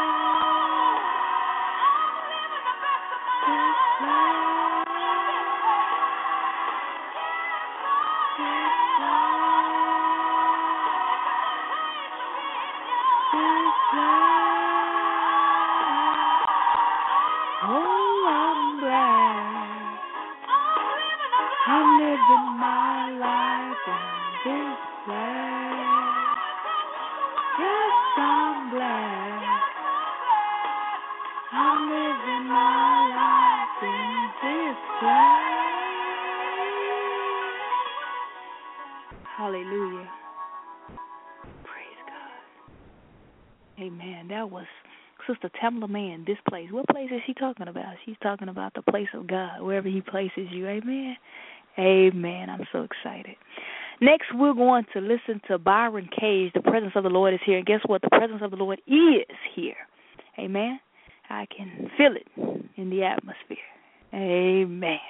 Hallelujah. Praise God. Amen. That was Sister Tamla Mann, this place. What place is she talking about? She's talking about the place of God, wherever he places you. Amen. Amen. I'm so excited. Next, we're going to listen to Byron Cage. The presence of the Lord is here. And guess what? The presence of the Lord is here. Amen. I can feel it in the atmosphere. Amen.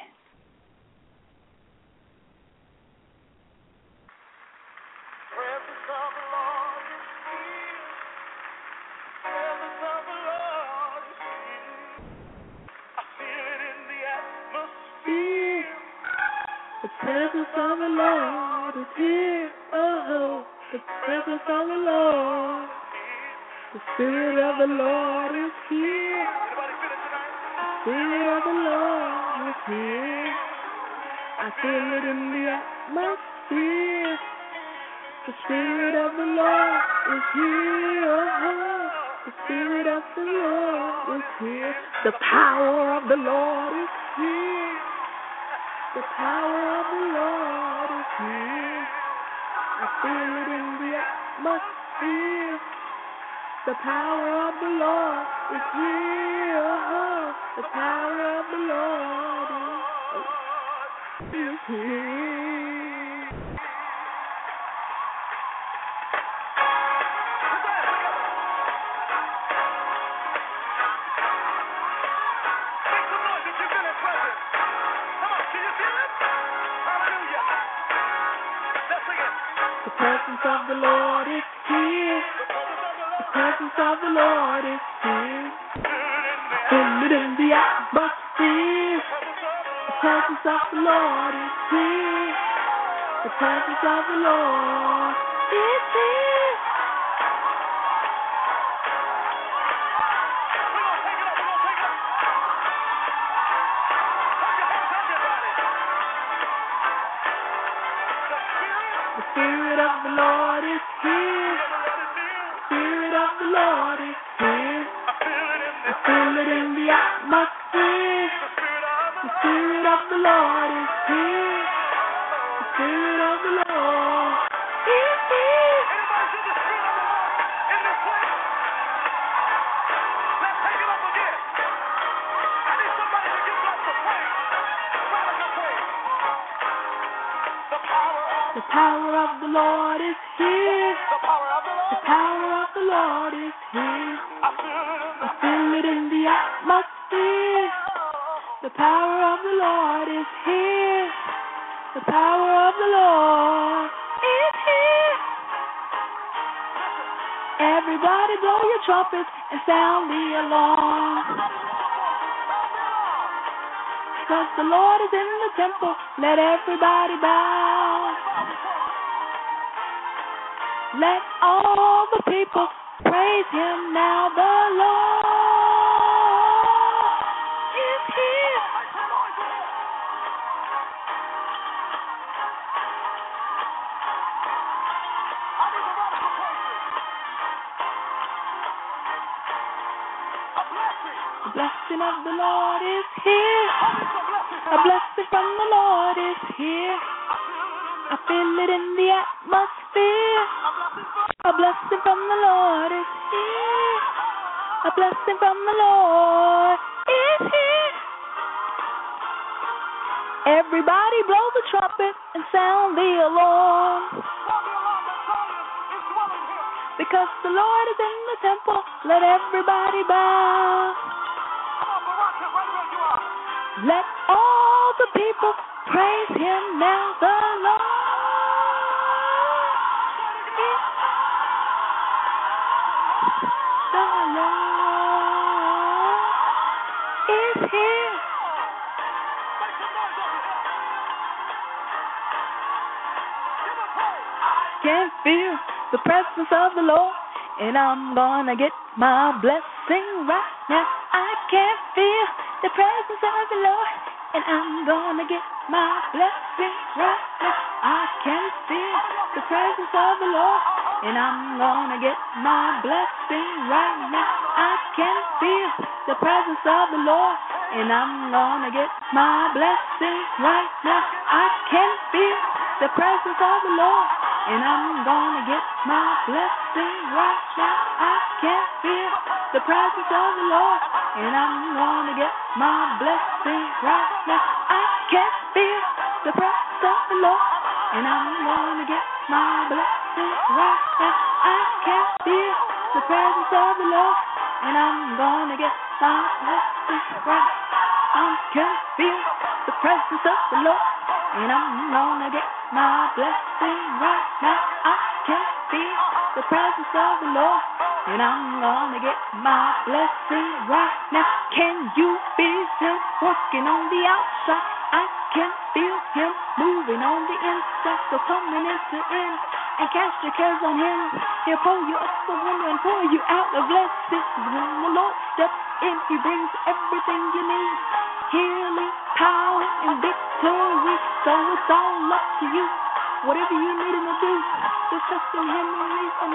The presence of the Lord is here. Oh, the presence of the Lord. The Spirit of the Lord is here. The Spirit of the Lord is here. I feel it in the atmosphere. The Spirit of the Lord is here. Oh, the Spirit of the Lord is here. The power of the Lord is here. The power of the Lord is here. I feel it in the atmosphere. The power of the Lord is here. Oh, the power of the Lord is here. The presence of the Lord is here. The presence of the Lord is here. I feel it in the atmosphere. The presence of the Lord is here. The presence of the Lord is here. The Spirit of the Lord is here. The Spirit of the Lord is here. I feel it in the atmosphere. The Spirit of the Lord is here. The Spirit of the Lord is here. The power of the Lord is here. The power of the Lord is here. I feel it in the atmosphere. The power of the Lord is here. The power of the Lord is here. Everybody blow your trumpets and sound the alarm. Because the Lord is in the temple, let everybody bow. Let all the people praise him now. The Lord is here. The blessing of the Lord is here. A blessing from the Lord is here. I feel it in the atmosphere. A blessing from the Lord is here. A blessing from the Lord is here. Everybody blow the trumpet and sound the alarm. Because the Lord is in the temple, let everybody bow. Let all the people praise him now. The Lord is, the Lord is here. Can feel the presence of the Lord, and I'm gonna get my blessing right now. I can feel the presence of the Lord, and I'm gonna get my blessing right now. I can feel the presence of the Lord, and I'm gonna get my blessing right now. I can feel the presence of the Lord, and I'm gonna get my blessing right now. I can feel the presence of the Lord, and I'm gonna get my blessing right now. I can feel the presence of the Lord, and I'm gonna get my blessing right now. I can feel the presence of the Lord, and I'm gonna get my blessing right now. I can feel the presence of the Lord, and I'm gonna get my blessing right now. I can feel the presence of the Lord, and I'm gonna get my blessing right now. I can feel the presence of the Lord, and I'm gonna get my blessing right now. Can you feel him working on the outside? I can feel him moving on the inside. So come and enter in and cast your cares on him. He'll pull you up the window and pour you out a blessing. When the Lord steps in, he brings everything you need. Healing, power, and victory. So it's all up to you. Whatever you need him to do, just trust in him and release him.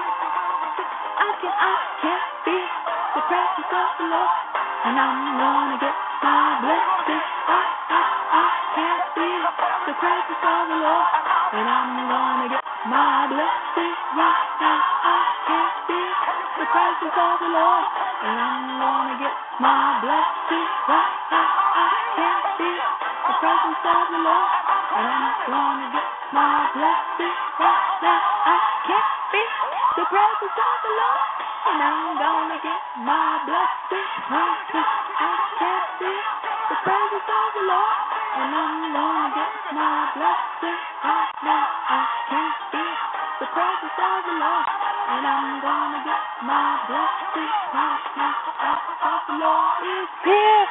I can, I can feel the presence of the Lord, and I'm gonna get my blessing. I, I, I can feel the presence of the Lord, and I'm gonna get my blessing right now. I can feel the presence of the Lord, and I'm gonna get my blessing right now. I can feel the presence of the Lord, and I'm gonna get my blessing right now. I can feel the presence of the Lord, and I'm gonna get my blessing right now. I can feel the presence of the Lord, and I'm gonna get my blessing right now. I can feel the presence of the Lord, and I'm gonna get my blessing right now. The Lord is here.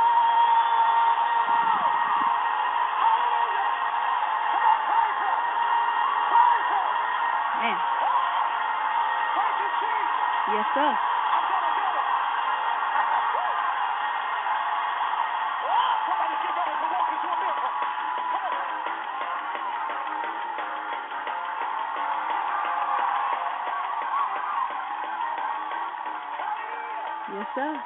Man. Yes, sir. Yes, sir.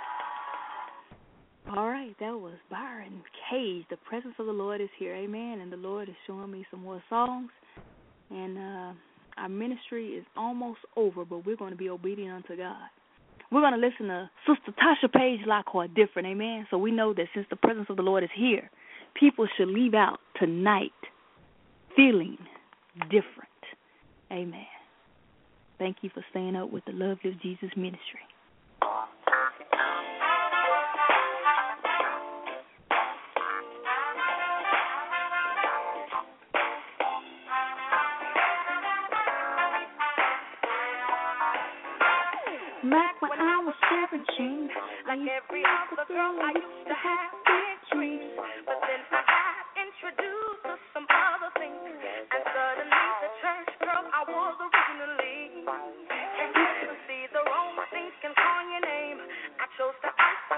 All right, that was Byron Cage. The presence of the Lord is here, amen. And the Lord is showing me some more songs. And uh, our ministry is almost over, but we're going to be obedient unto God. We're going to listen to Sister Tasha Page Lockhart different, amen. So we know that since the presence of the Lord is here, people should leave out tonight feeling different, amen. Thank you for staying up with the Love Live Jesus ministry. Back when I was seventeen, like every other girl, I used to have big dreams. But then I got introduced to some other things, and suddenly the church girl I was originally. And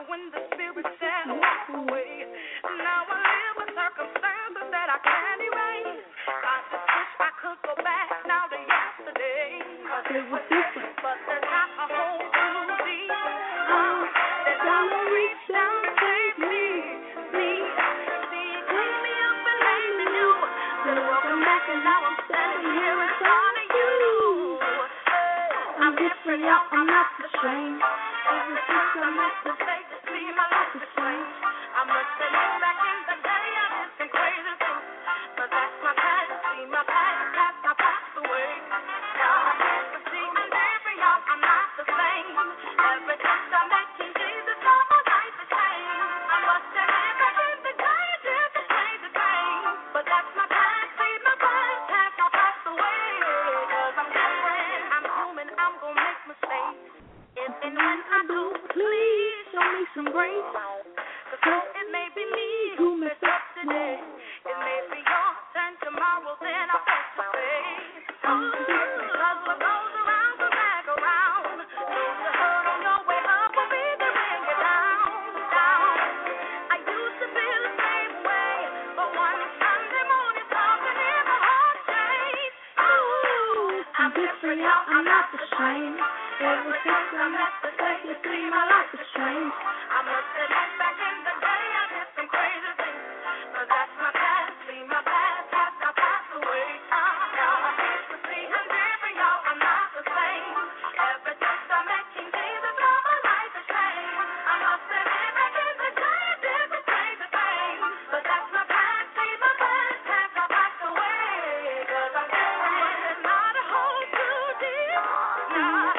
when the spirit said walk away. Now I live with circumstances that I can't erase. I just wish I could go back now to yesterday. Cause it was different, but there's not a hole too deep. Uh, there's not a reach down to save me. See, see, it cleaned me up and made me new. Then welcome back and now I'm standing here in front of you. I'm different, y'all, I'm not ashamed. Ever since I met the face to see my life has changed. I must admit back in the day I did some crazy things. But that's my past, see my past, past, I passed away. Now I'm different, see I'm different, y'all, I'm not the same. Ever since I met King Jesus, all my life has changed. I must admit back in the day I did some crazy things. But that's my past, see my past, past, I passed away. Cause I'm different, I'm human, I'm gonna make mistakes. And, and when I do, please show me some grace. Cause it may be me who messed up today. It may be your turn tomorrow, then I bet you say. Cause what goes around comes back around. Those that hurt on your way up will be the bring you down, down. I used to feel the same way, but one Sunday morning something in my heart changed. Ooh, I'm different, y'all, I'm not ashamed. Ever since I met the face, you see my life has changed. I must admit back in the day I did some crazy things. But that's my past, see my past, past, I passed away. Uh, now I get to see I'm different, y'all, I'm not the same. Ever since I met King Jesus, all my life has changed. I must admit back in the day I did some crazy things. But that's my past, see my past, past, I passed away. Cause I'm different, there's not a hole too deep. Nah.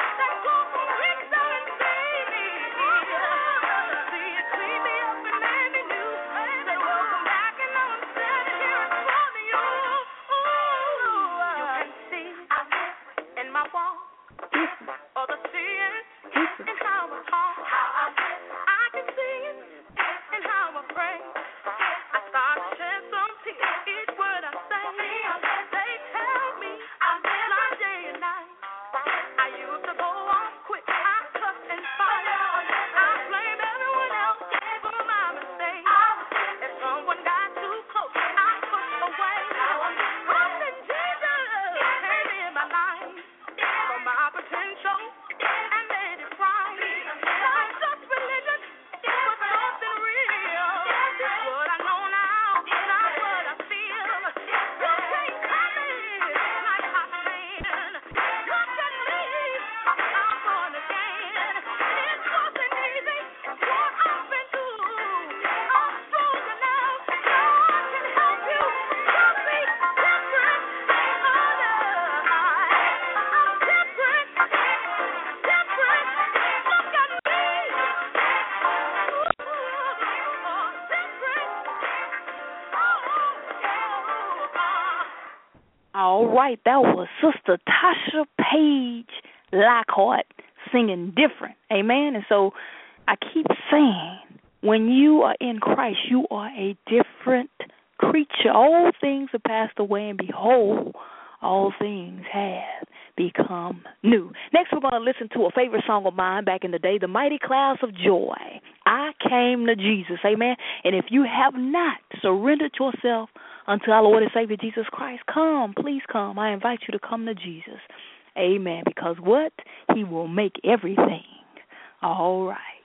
All right, that was Sister Tasha Page Lockhart singing Different. Amen. And so I keep saying, when you are in Christ, you are a different creature. All things have passed away, and behold, all things have become new. Next, we're going to listen to a favorite song of mine back in the day, The Mighty Clouds of Joy. I came to Jesus. Amen. And if you have not surrendered yourself unto our Lord and Savior Jesus Christ, come, please come. I invite you to come to Jesus. Amen. Because what? He will make everything all right.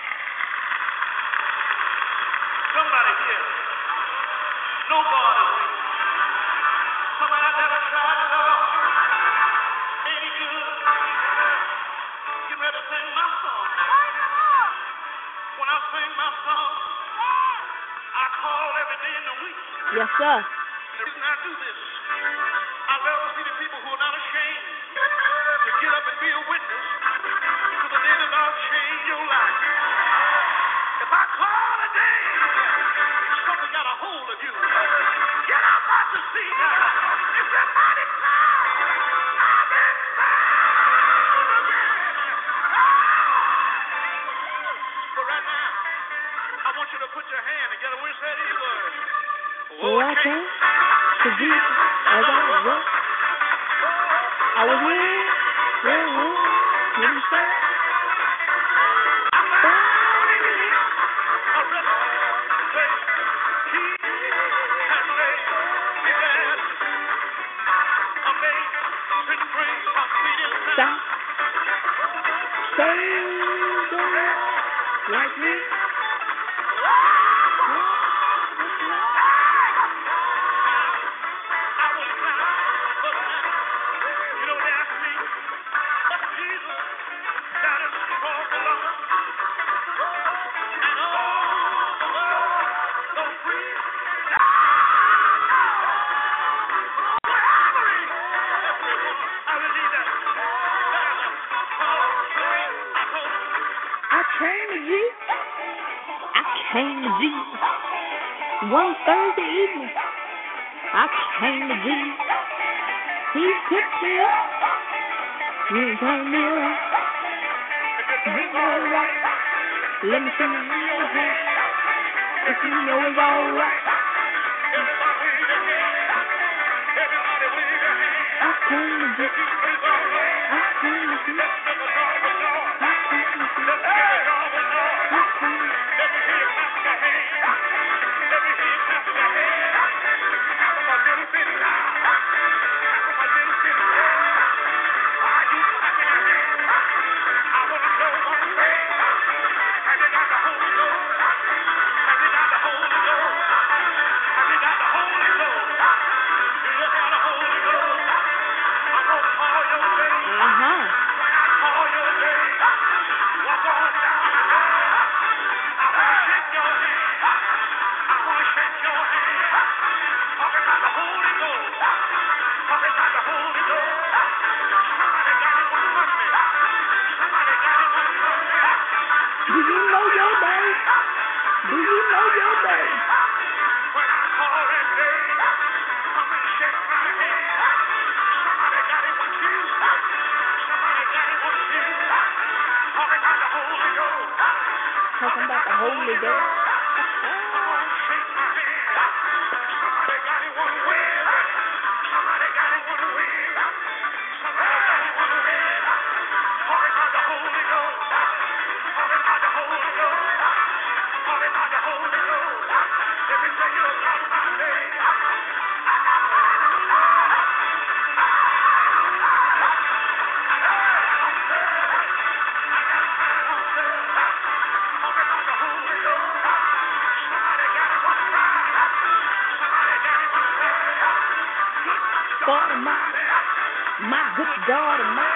Somebody here, nobody. Somebody I never tried it all. Ain't it good? Get ready to sing my song. When I sing my song, I call every day in the week. Yes, sir. The reason I do this, I love to see the people who are not ashamed to get up and be a witness to the day the Lord changed your life. If I call today, something got a hold of you. Get up out the seat. It's a mighty cloud. I've been found again. But right now, I want you to put your hand together. We said these words. Oh, I came to Jesus as I was. I was here, where was, what he said. I found One Thursday evening, I came to Jesus. He picked me up. He turned me around. Bring me right. Let me see you in your hand. If you know it's all right. I came to Jesus. I came to Jesus. I came to Jesus. I came to Jesus. Talking about the Holy Ghost. God of mine, my good God of mine.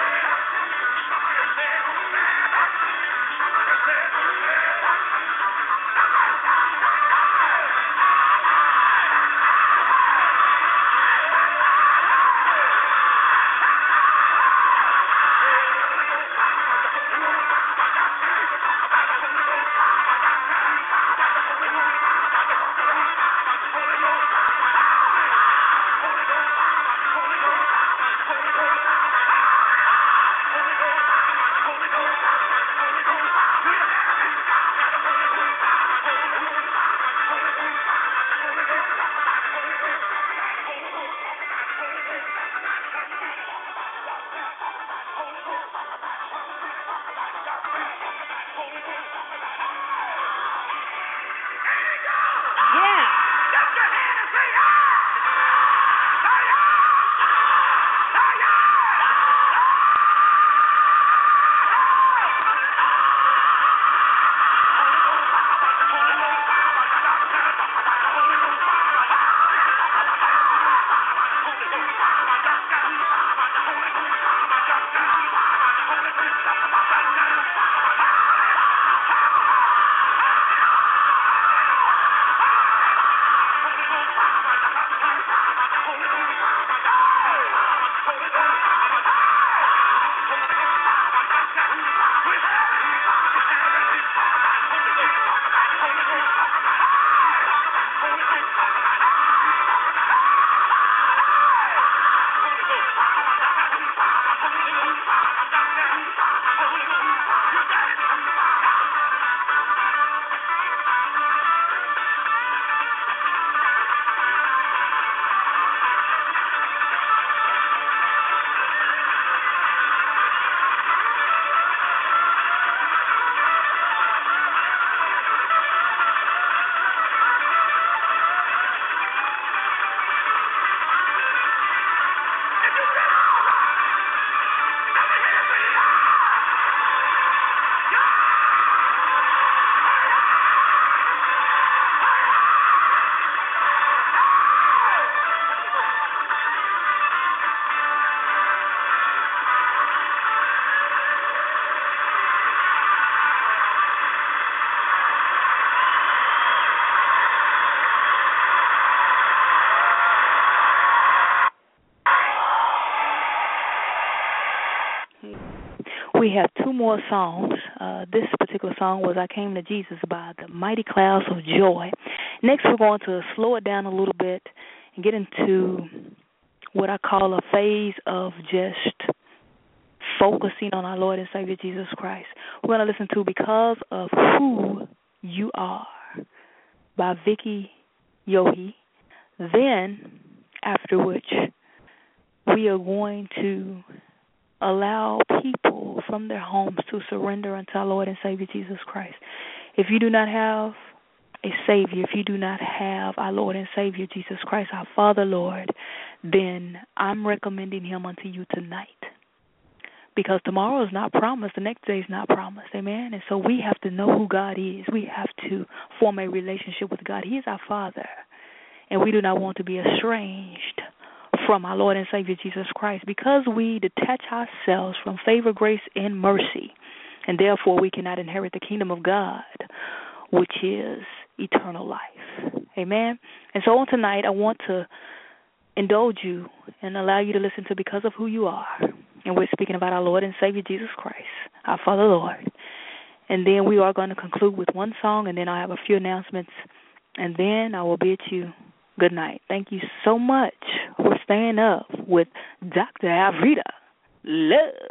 two more songs. Uh, this particular song was I Came to Jesus by the Mighty Clouds of Joy. Next, we're going to slow it down a little bit and get into what I call a phase of just focusing on our Lord and Savior Jesus Christ. We're going to listen to Because of Who You Are by Vicky Yohe. Then, after which, we are going to allow people from their homes to surrender unto our Lord and Savior Jesus Christ. If you do not have a Savior, if you do not have our Lord and Savior Jesus Christ, our Father, Lord, then I'm recommending Him unto you tonight. Because tomorrow is not promised, the next day is not promised, amen? And so we have to know who God is. We have to form a relationship with God. He is our Father, and we do not want to be estranged from our Lord and Savior Jesus Christ because we detach ourselves from favor, grace, and mercy, and therefore we cannot inherit the kingdom of God, which is eternal life, amen? And so on tonight, I want to indulge you and allow you to listen to Because of Who You Are. And we're speaking about our Lord and Savior Jesus Christ, our Father Lord. And then we are going to conclude with one song, and then I'll have a few announcements, and then I will bid you good night. Thank you so much for staying up with Doctor Afrida Love.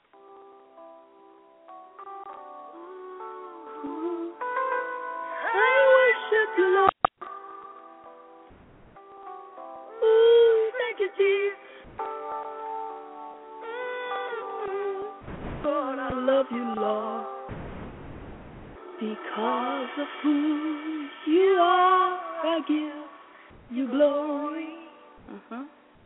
I worship you, Lord. Ooh, thank you, Jesus. Lord, I love you, Lord, because of who you are. I give you glory. Uh-huh.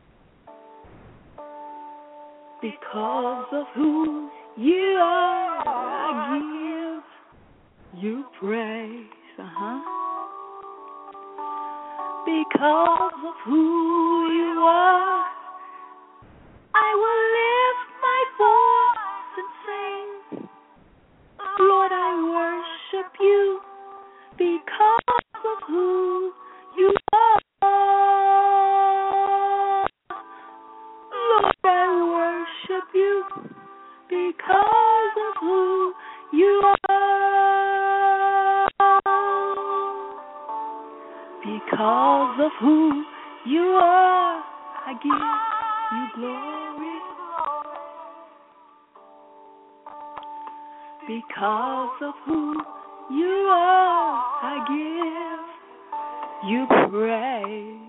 Because of who you are, I give you praise. Uh-huh. Because of who you are, I will lift my voice and sing. Lord, I worship you because of who you are. Lord, I worship you because of who you are. Because of who you are, I give you glory. Because of who you are, I give you praise.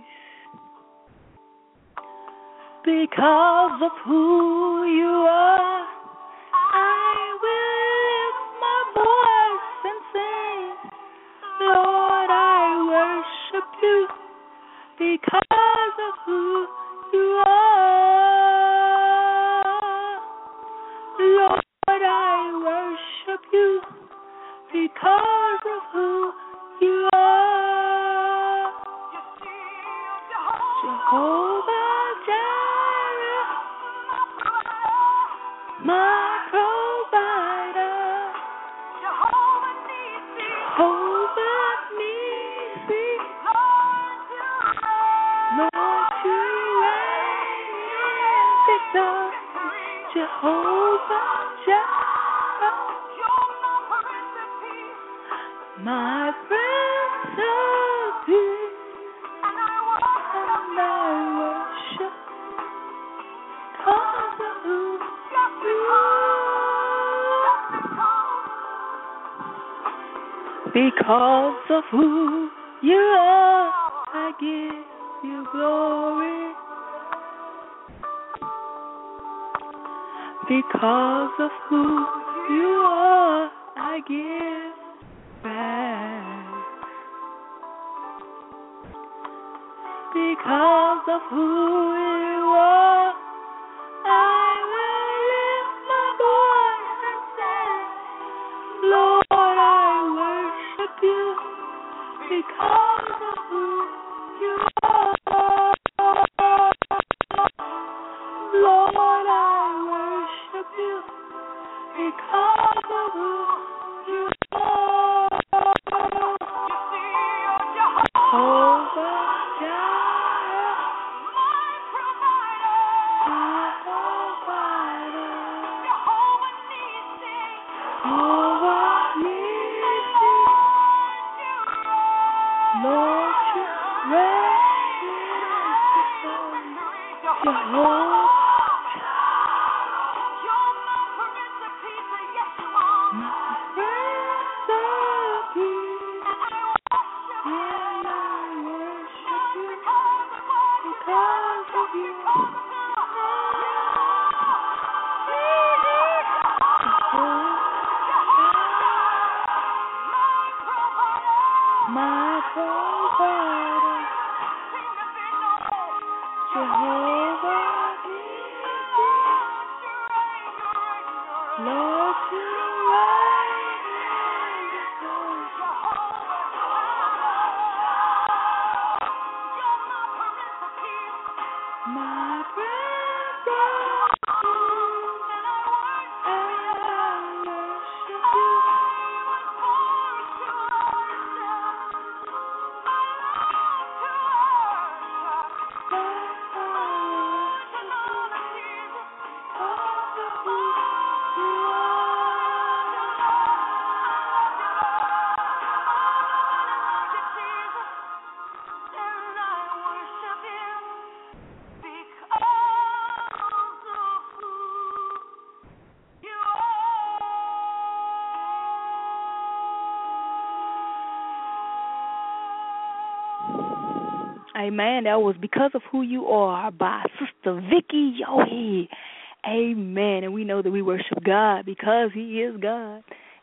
Because of who you are, I will lift my voice and sing. Lord, I worship you because of who you are. Lord, I worship you because of who you are. Jehovah Jireh, my provider. Jehovah Nissi, Lord, you reign in victory. Jehovah Jireh, my Prince of Peace, and I worship because of who you are. Because of who you are, I give you glory. Because of who you are, I give back. Because of who you are, I will lift my voice and say, Lord, I worship you because of who you are. Lord, I worship you because of who you are. Jehovah Jireh, my provider. Jehovah Nissi, Lord, you reign. Jehovah. My provider, Jehovah, Lord, you reign. My Prince of Peace, and I worship you. Amen. That was Because of Who You Are by Sister Vicky Yohe. Amen. And we know that we worship God because He is God.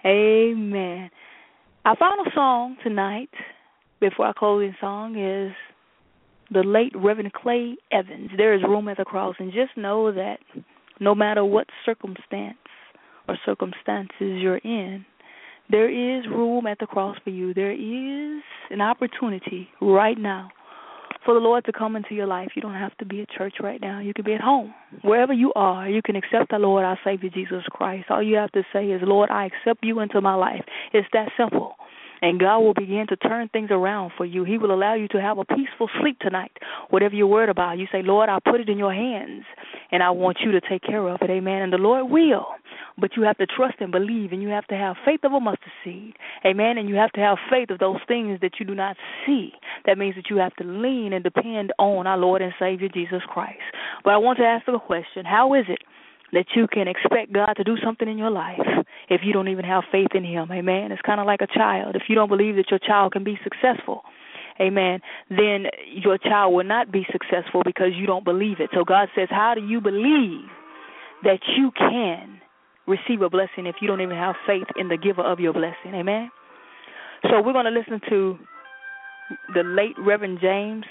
Amen. Our final song tonight, before our closing song, is the late Reverend Clay Evans. There is room at the cross. And just know that no matter what circumstance or circumstances you're in, there is room at the cross for you. There is an opportunity right now for the Lord to come into your life. You don't have to be at church right now. You can be at home. Wherever you are, you can accept the Lord, our Savior, Jesus Christ. All you have to say is, Lord, I accept you into my life. It's that simple. And God will begin to turn things around for you. He will allow you to have a peaceful sleep tonight. Whatever you're worried about, you say, Lord, I put it in your hands, and I want you to take care of it. Amen. And the Lord will. But you have to trust and believe, and you have to have faith of a mustard seed. Amen. And you have to have faith of those things that you do not see. That means that you have to lean and depend on our Lord and Savior, Jesus Christ. But I want to ask the question, how is it that you can expect God to do something in your life if you don't even have faith in Him? Amen. It's kind of like a child. If you don't believe that your child can be successful, amen, then your child will not be successful because you don't believe it. So God says, how do you believe that you can receive a blessing if you don't even have faith in the giver of your blessing? Amen. So we're going to listen to the late Reverend James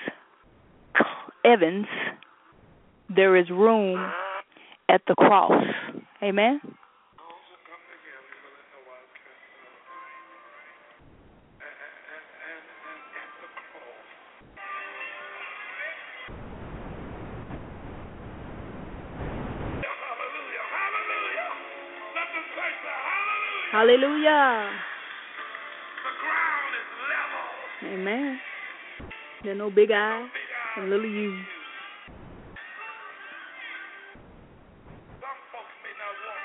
Evans, There Is Room at the Cross. Amen. Hallelujah. The ground is level. Amen. There are no big eyes and little you. Some folks may not want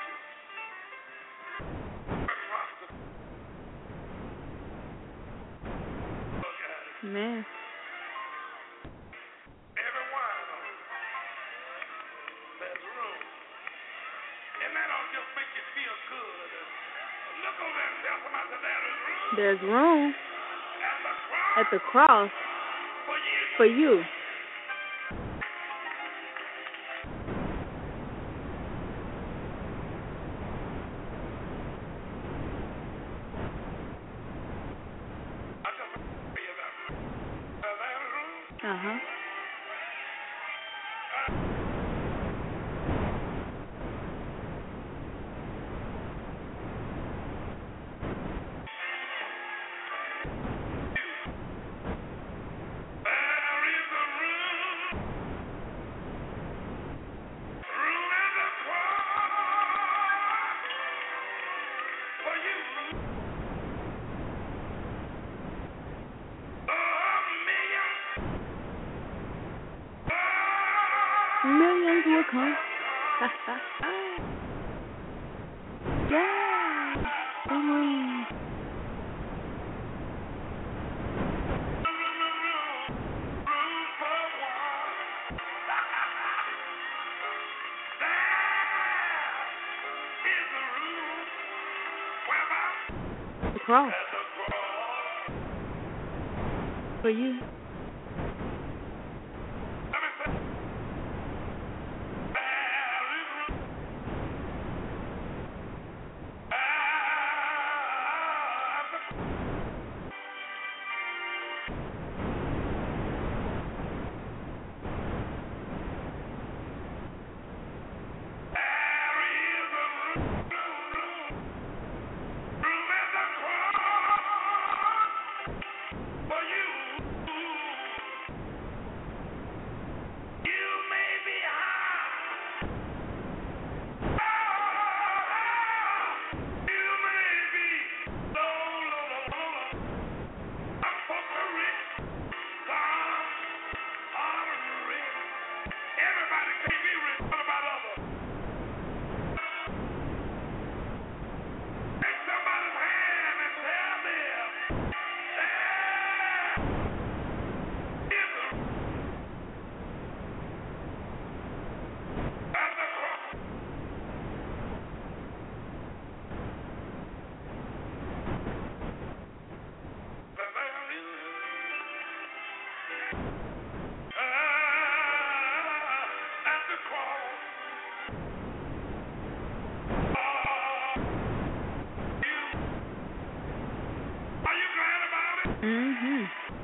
to. Amen. Everyone, there's room. And that don't just make you feel good. Look over and tell somebody that there is room. There's room At at the cross the cross for you. for you. I just want to tell you that. There's room. Uh-huh. There is a room. Room at the cross for you. A million. Millions will come. Yeah. Come on. cross for you. Mm-hmm.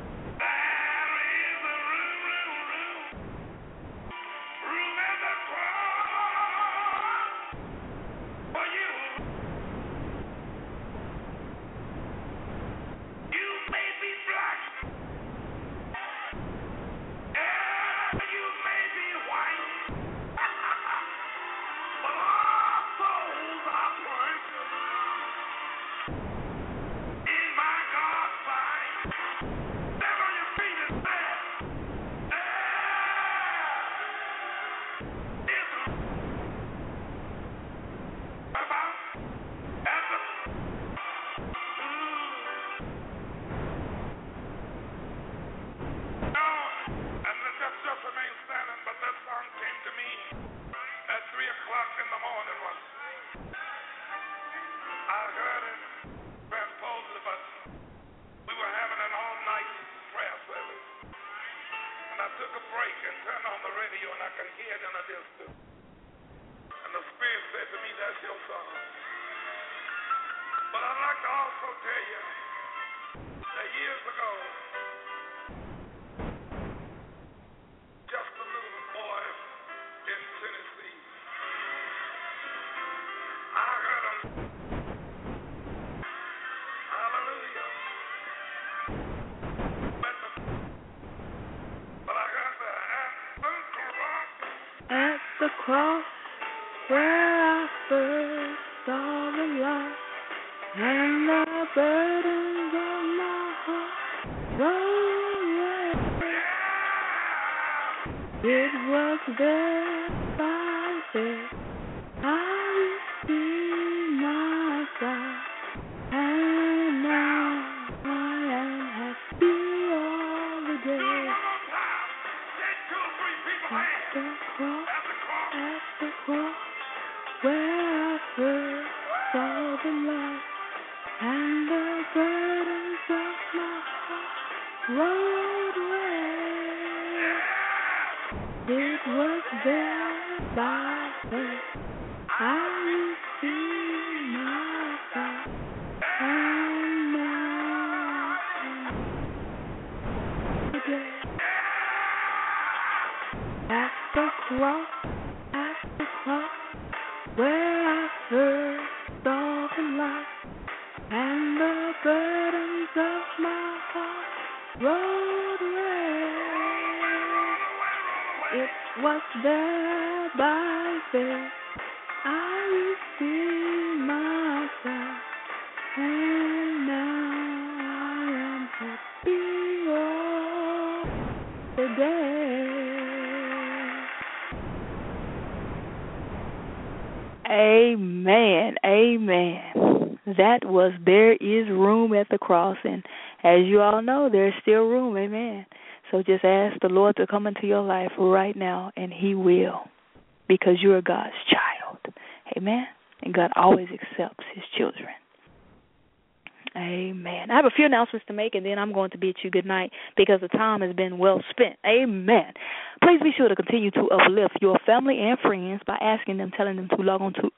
At the cross where I first saw the light and the burdens of my heart rolled away. It was there by faith I received my sight, and now I am happy all the day. At the cross, at the cross, where I first saw the light, and the burdens of my heart rolled away. It was there by faith I received my sight, and now today. At the cross, at the cross, where I first saw the light, and the burdens of my heart rolled away. It was there by faith I received my sight, and now I am happy all the day. Amen. Amen. That was There Is Room at the Cross. And as you all know, there's still room. Amen. So just ask the Lord to come into your life right now, and He will, because you are God's child. Amen. And God always accepts His children. Amen. I have a few announcements to make, and then I'm going to bid you good night because the time has been well spent. Amen. Please be sure to continue to uplift your family and friends by asking them, telling them to log on to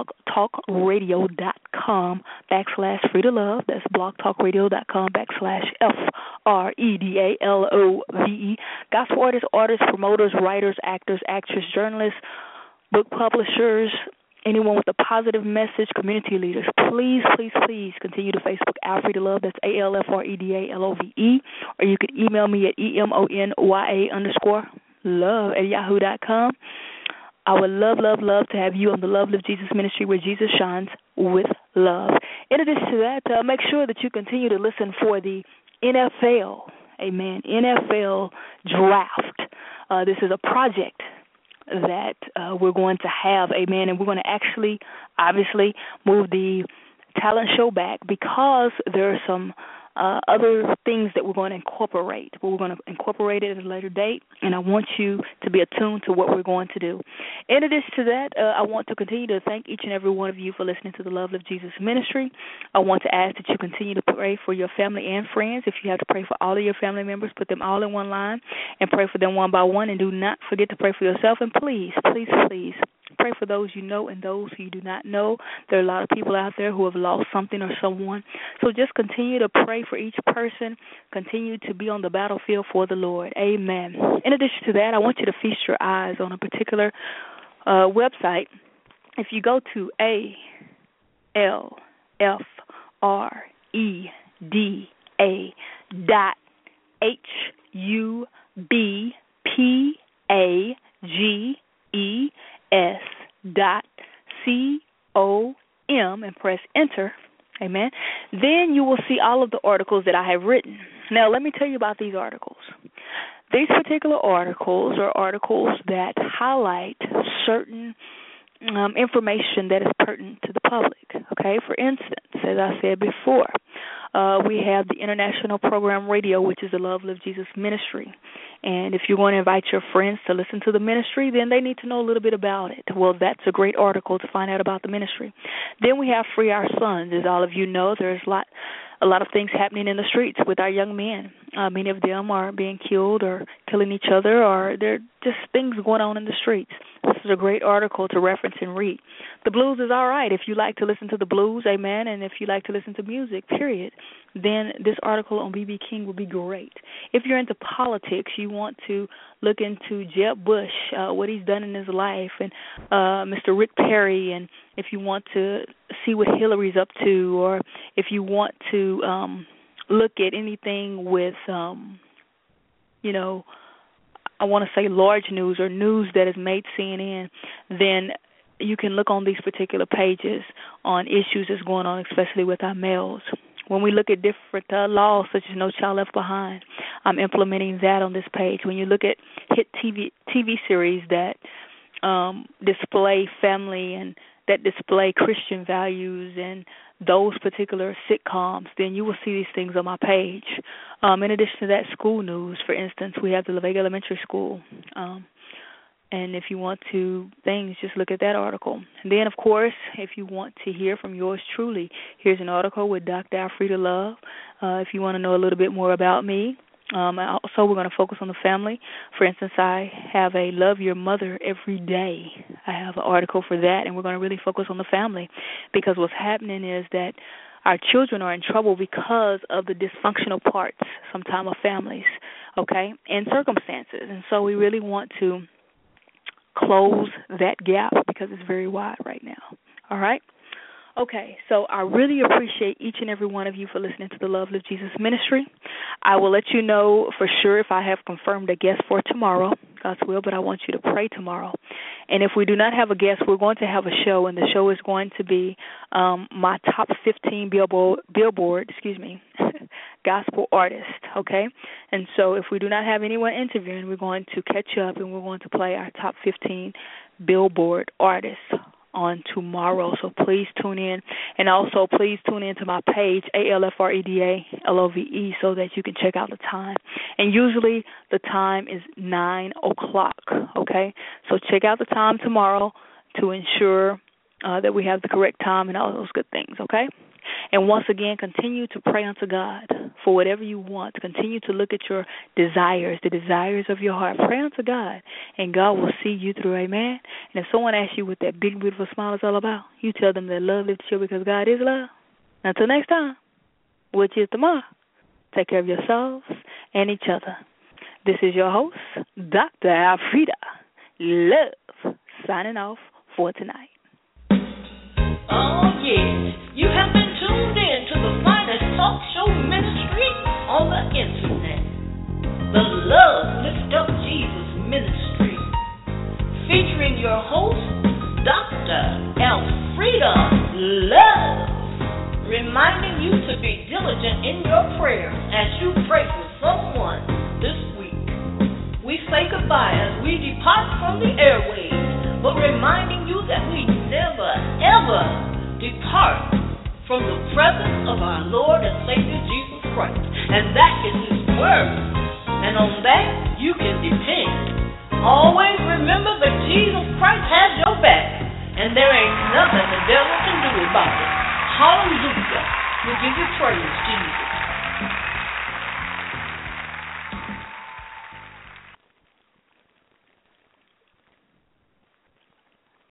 blogtalkradio.com backslash free to love. That's blogtalkradio.com backslash F R E D A L O V E. Gospel artists, artists, promoters, writers, actors, actresses, journalists, book publishers, anyone with a positive message, community leaders, please, please, please continue to Facebook Alfrey to Love. That's A L F R E D A L O V E. Or you can email me at E M O N Y A underscore love at yahoo dot com. I would love, love, love to have you on the Love Live Jesus ministry where Jesus shines with love. In addition to that, uh, make sure that you continue to listen for the N F L, amen, N F L draft. Uh, this is a project that uh, we're going to have, amen, and we're going to actually, obviously, move the talent show back because there are some uh, other things that we're going to incorporate. But we're going to incorporate it at a later date, and I want you to be attuned to what we're going to do. In addition to that, uh, I want to continue to thank each and every one of you for listening to the Love Live Jesus ministry. I want to ask that you continue to pray for your family and friends. If you have to pray for all of your family members, put them all in one line and pray for them one by one, and do not forget to pray for yourself. And please, please, please, pray for those you know and those who you do not know. There are a lot of people out there who have lost something or someone. So just continue to pray for each person. Continue to be on the battlefield for the Lord. Amen. In addition to that, I want you to feast your eyes on a particular uh, website. If you go to A L F R E D A dot H U B P A G E S dot C O M and press enter, amen, then you will see all of the articles that I have written. Now, let me tell you about these articles. These particular articles are articles that highlight certain um, information that is pertinent to the public, okay? For instance, as I said before, uh, we have the International Program Radio, which is the Love Live Jesus ministry. And if you want to invite your friends to listen to the ministry, then they need to know a little bit about it. Well, that's a great article to find out about the ministry. Then we have Free Our Sons. As all of you know, there's a lot, a lot of things happening in the streets with our young men. Uh, many of them are being killed or killing each other, or there are just things going on in the streets. This is a great article to reference and read. The blues is all right if you like to listen to the blues, amen, and if you like to listen to music, period, then this article on B B. King would be great. If you're into politics, you want to look into Jeb Bush, uh, what he's done in his life, and uh, Mister Rick Perry, and if you want to see what Hillary's up to, or if you want to um, look at anything with, um, you know, I want to say large news or news that has made C N N, then you can look on these particular pages on issues that's going on, especially with our males. When we look at different uh, laws, such as No Child Left Behind, I'm implementing that on this page. When you look at hit T V T V series that um, display family and that display Christian values and those particular sitcoms, then you will see these things on my page. Um, in addition to that, school news, for instance, we have the La Vega Elementary School. Um, and if you want to things, just look at that article. And then, of course, if you want to hear from yours truly, here's an article with Doctor Alfrey to Love. Uh, if you want to know a little bit more about me. Um, also, we're going to focus on the family. For instance, I have a Love Your Mother Every Day. I have an article for that, and we're going to really focus on the family because what's happening is that our children are in trouble because of the dysfunctional parts, sometimes, of families, okay, and circumstances. And so we really want to close that gap because it's very wide right now, all right? Okay, so I really appreciate each and every one of you for listening to the Love Live Jesus ministry. I will let you know for sure if I have confirmed a guest for tomorrow, God's will, but I want you to pray tomorrow. And if we do not have a guest, we're going to have a show, and the show is going to be um, my top fifteen Billboard, Billboard, excuse me, gospel artists, okay? And so if we do not have anyone interviewing, we're going to catch up, and we're going to play our top fifteen Billboard artists on tomorrow, so please tune in. And also, please tune in to my page, A L F R E D A L O V E, so that you can check out the time. And usually the time is nine o'clock, okay? So check out the time tomorrow to ensure uh, that we have the correct time and all those good things, okay? And once again, continue to pray unto God for whatever you want. Continue to look at your desires, the desires of your heart. Pray unto God, and God will see you through, amen? And if someone asks you what that big, beautiful smile is all about, you tell them that love lifts you because God is love. Until next time, which is tomorrow, take care of yourselves and each other. This is your host, Doctor Alfreda Love, signing off for tonight. Oh, yes. You have been tuned in to the finest talk show ministry on the internet. The Love Lift Up Jesus Ministry. Featuring your host, Doctor Alfreda Love. Reminding you to be diligent in your prayers as you pray for someone this week. We say goodbye as we depart from the airwaves, but reminding you that we never, ever depart from the presence of our Lord and Savior Jesus Christ. And that is His Word. And on that you can depend. Always remember that Jesus Christ has your back, and there ain't nothing the devil can do about it. Hallelujah. We give you praise, Jesus.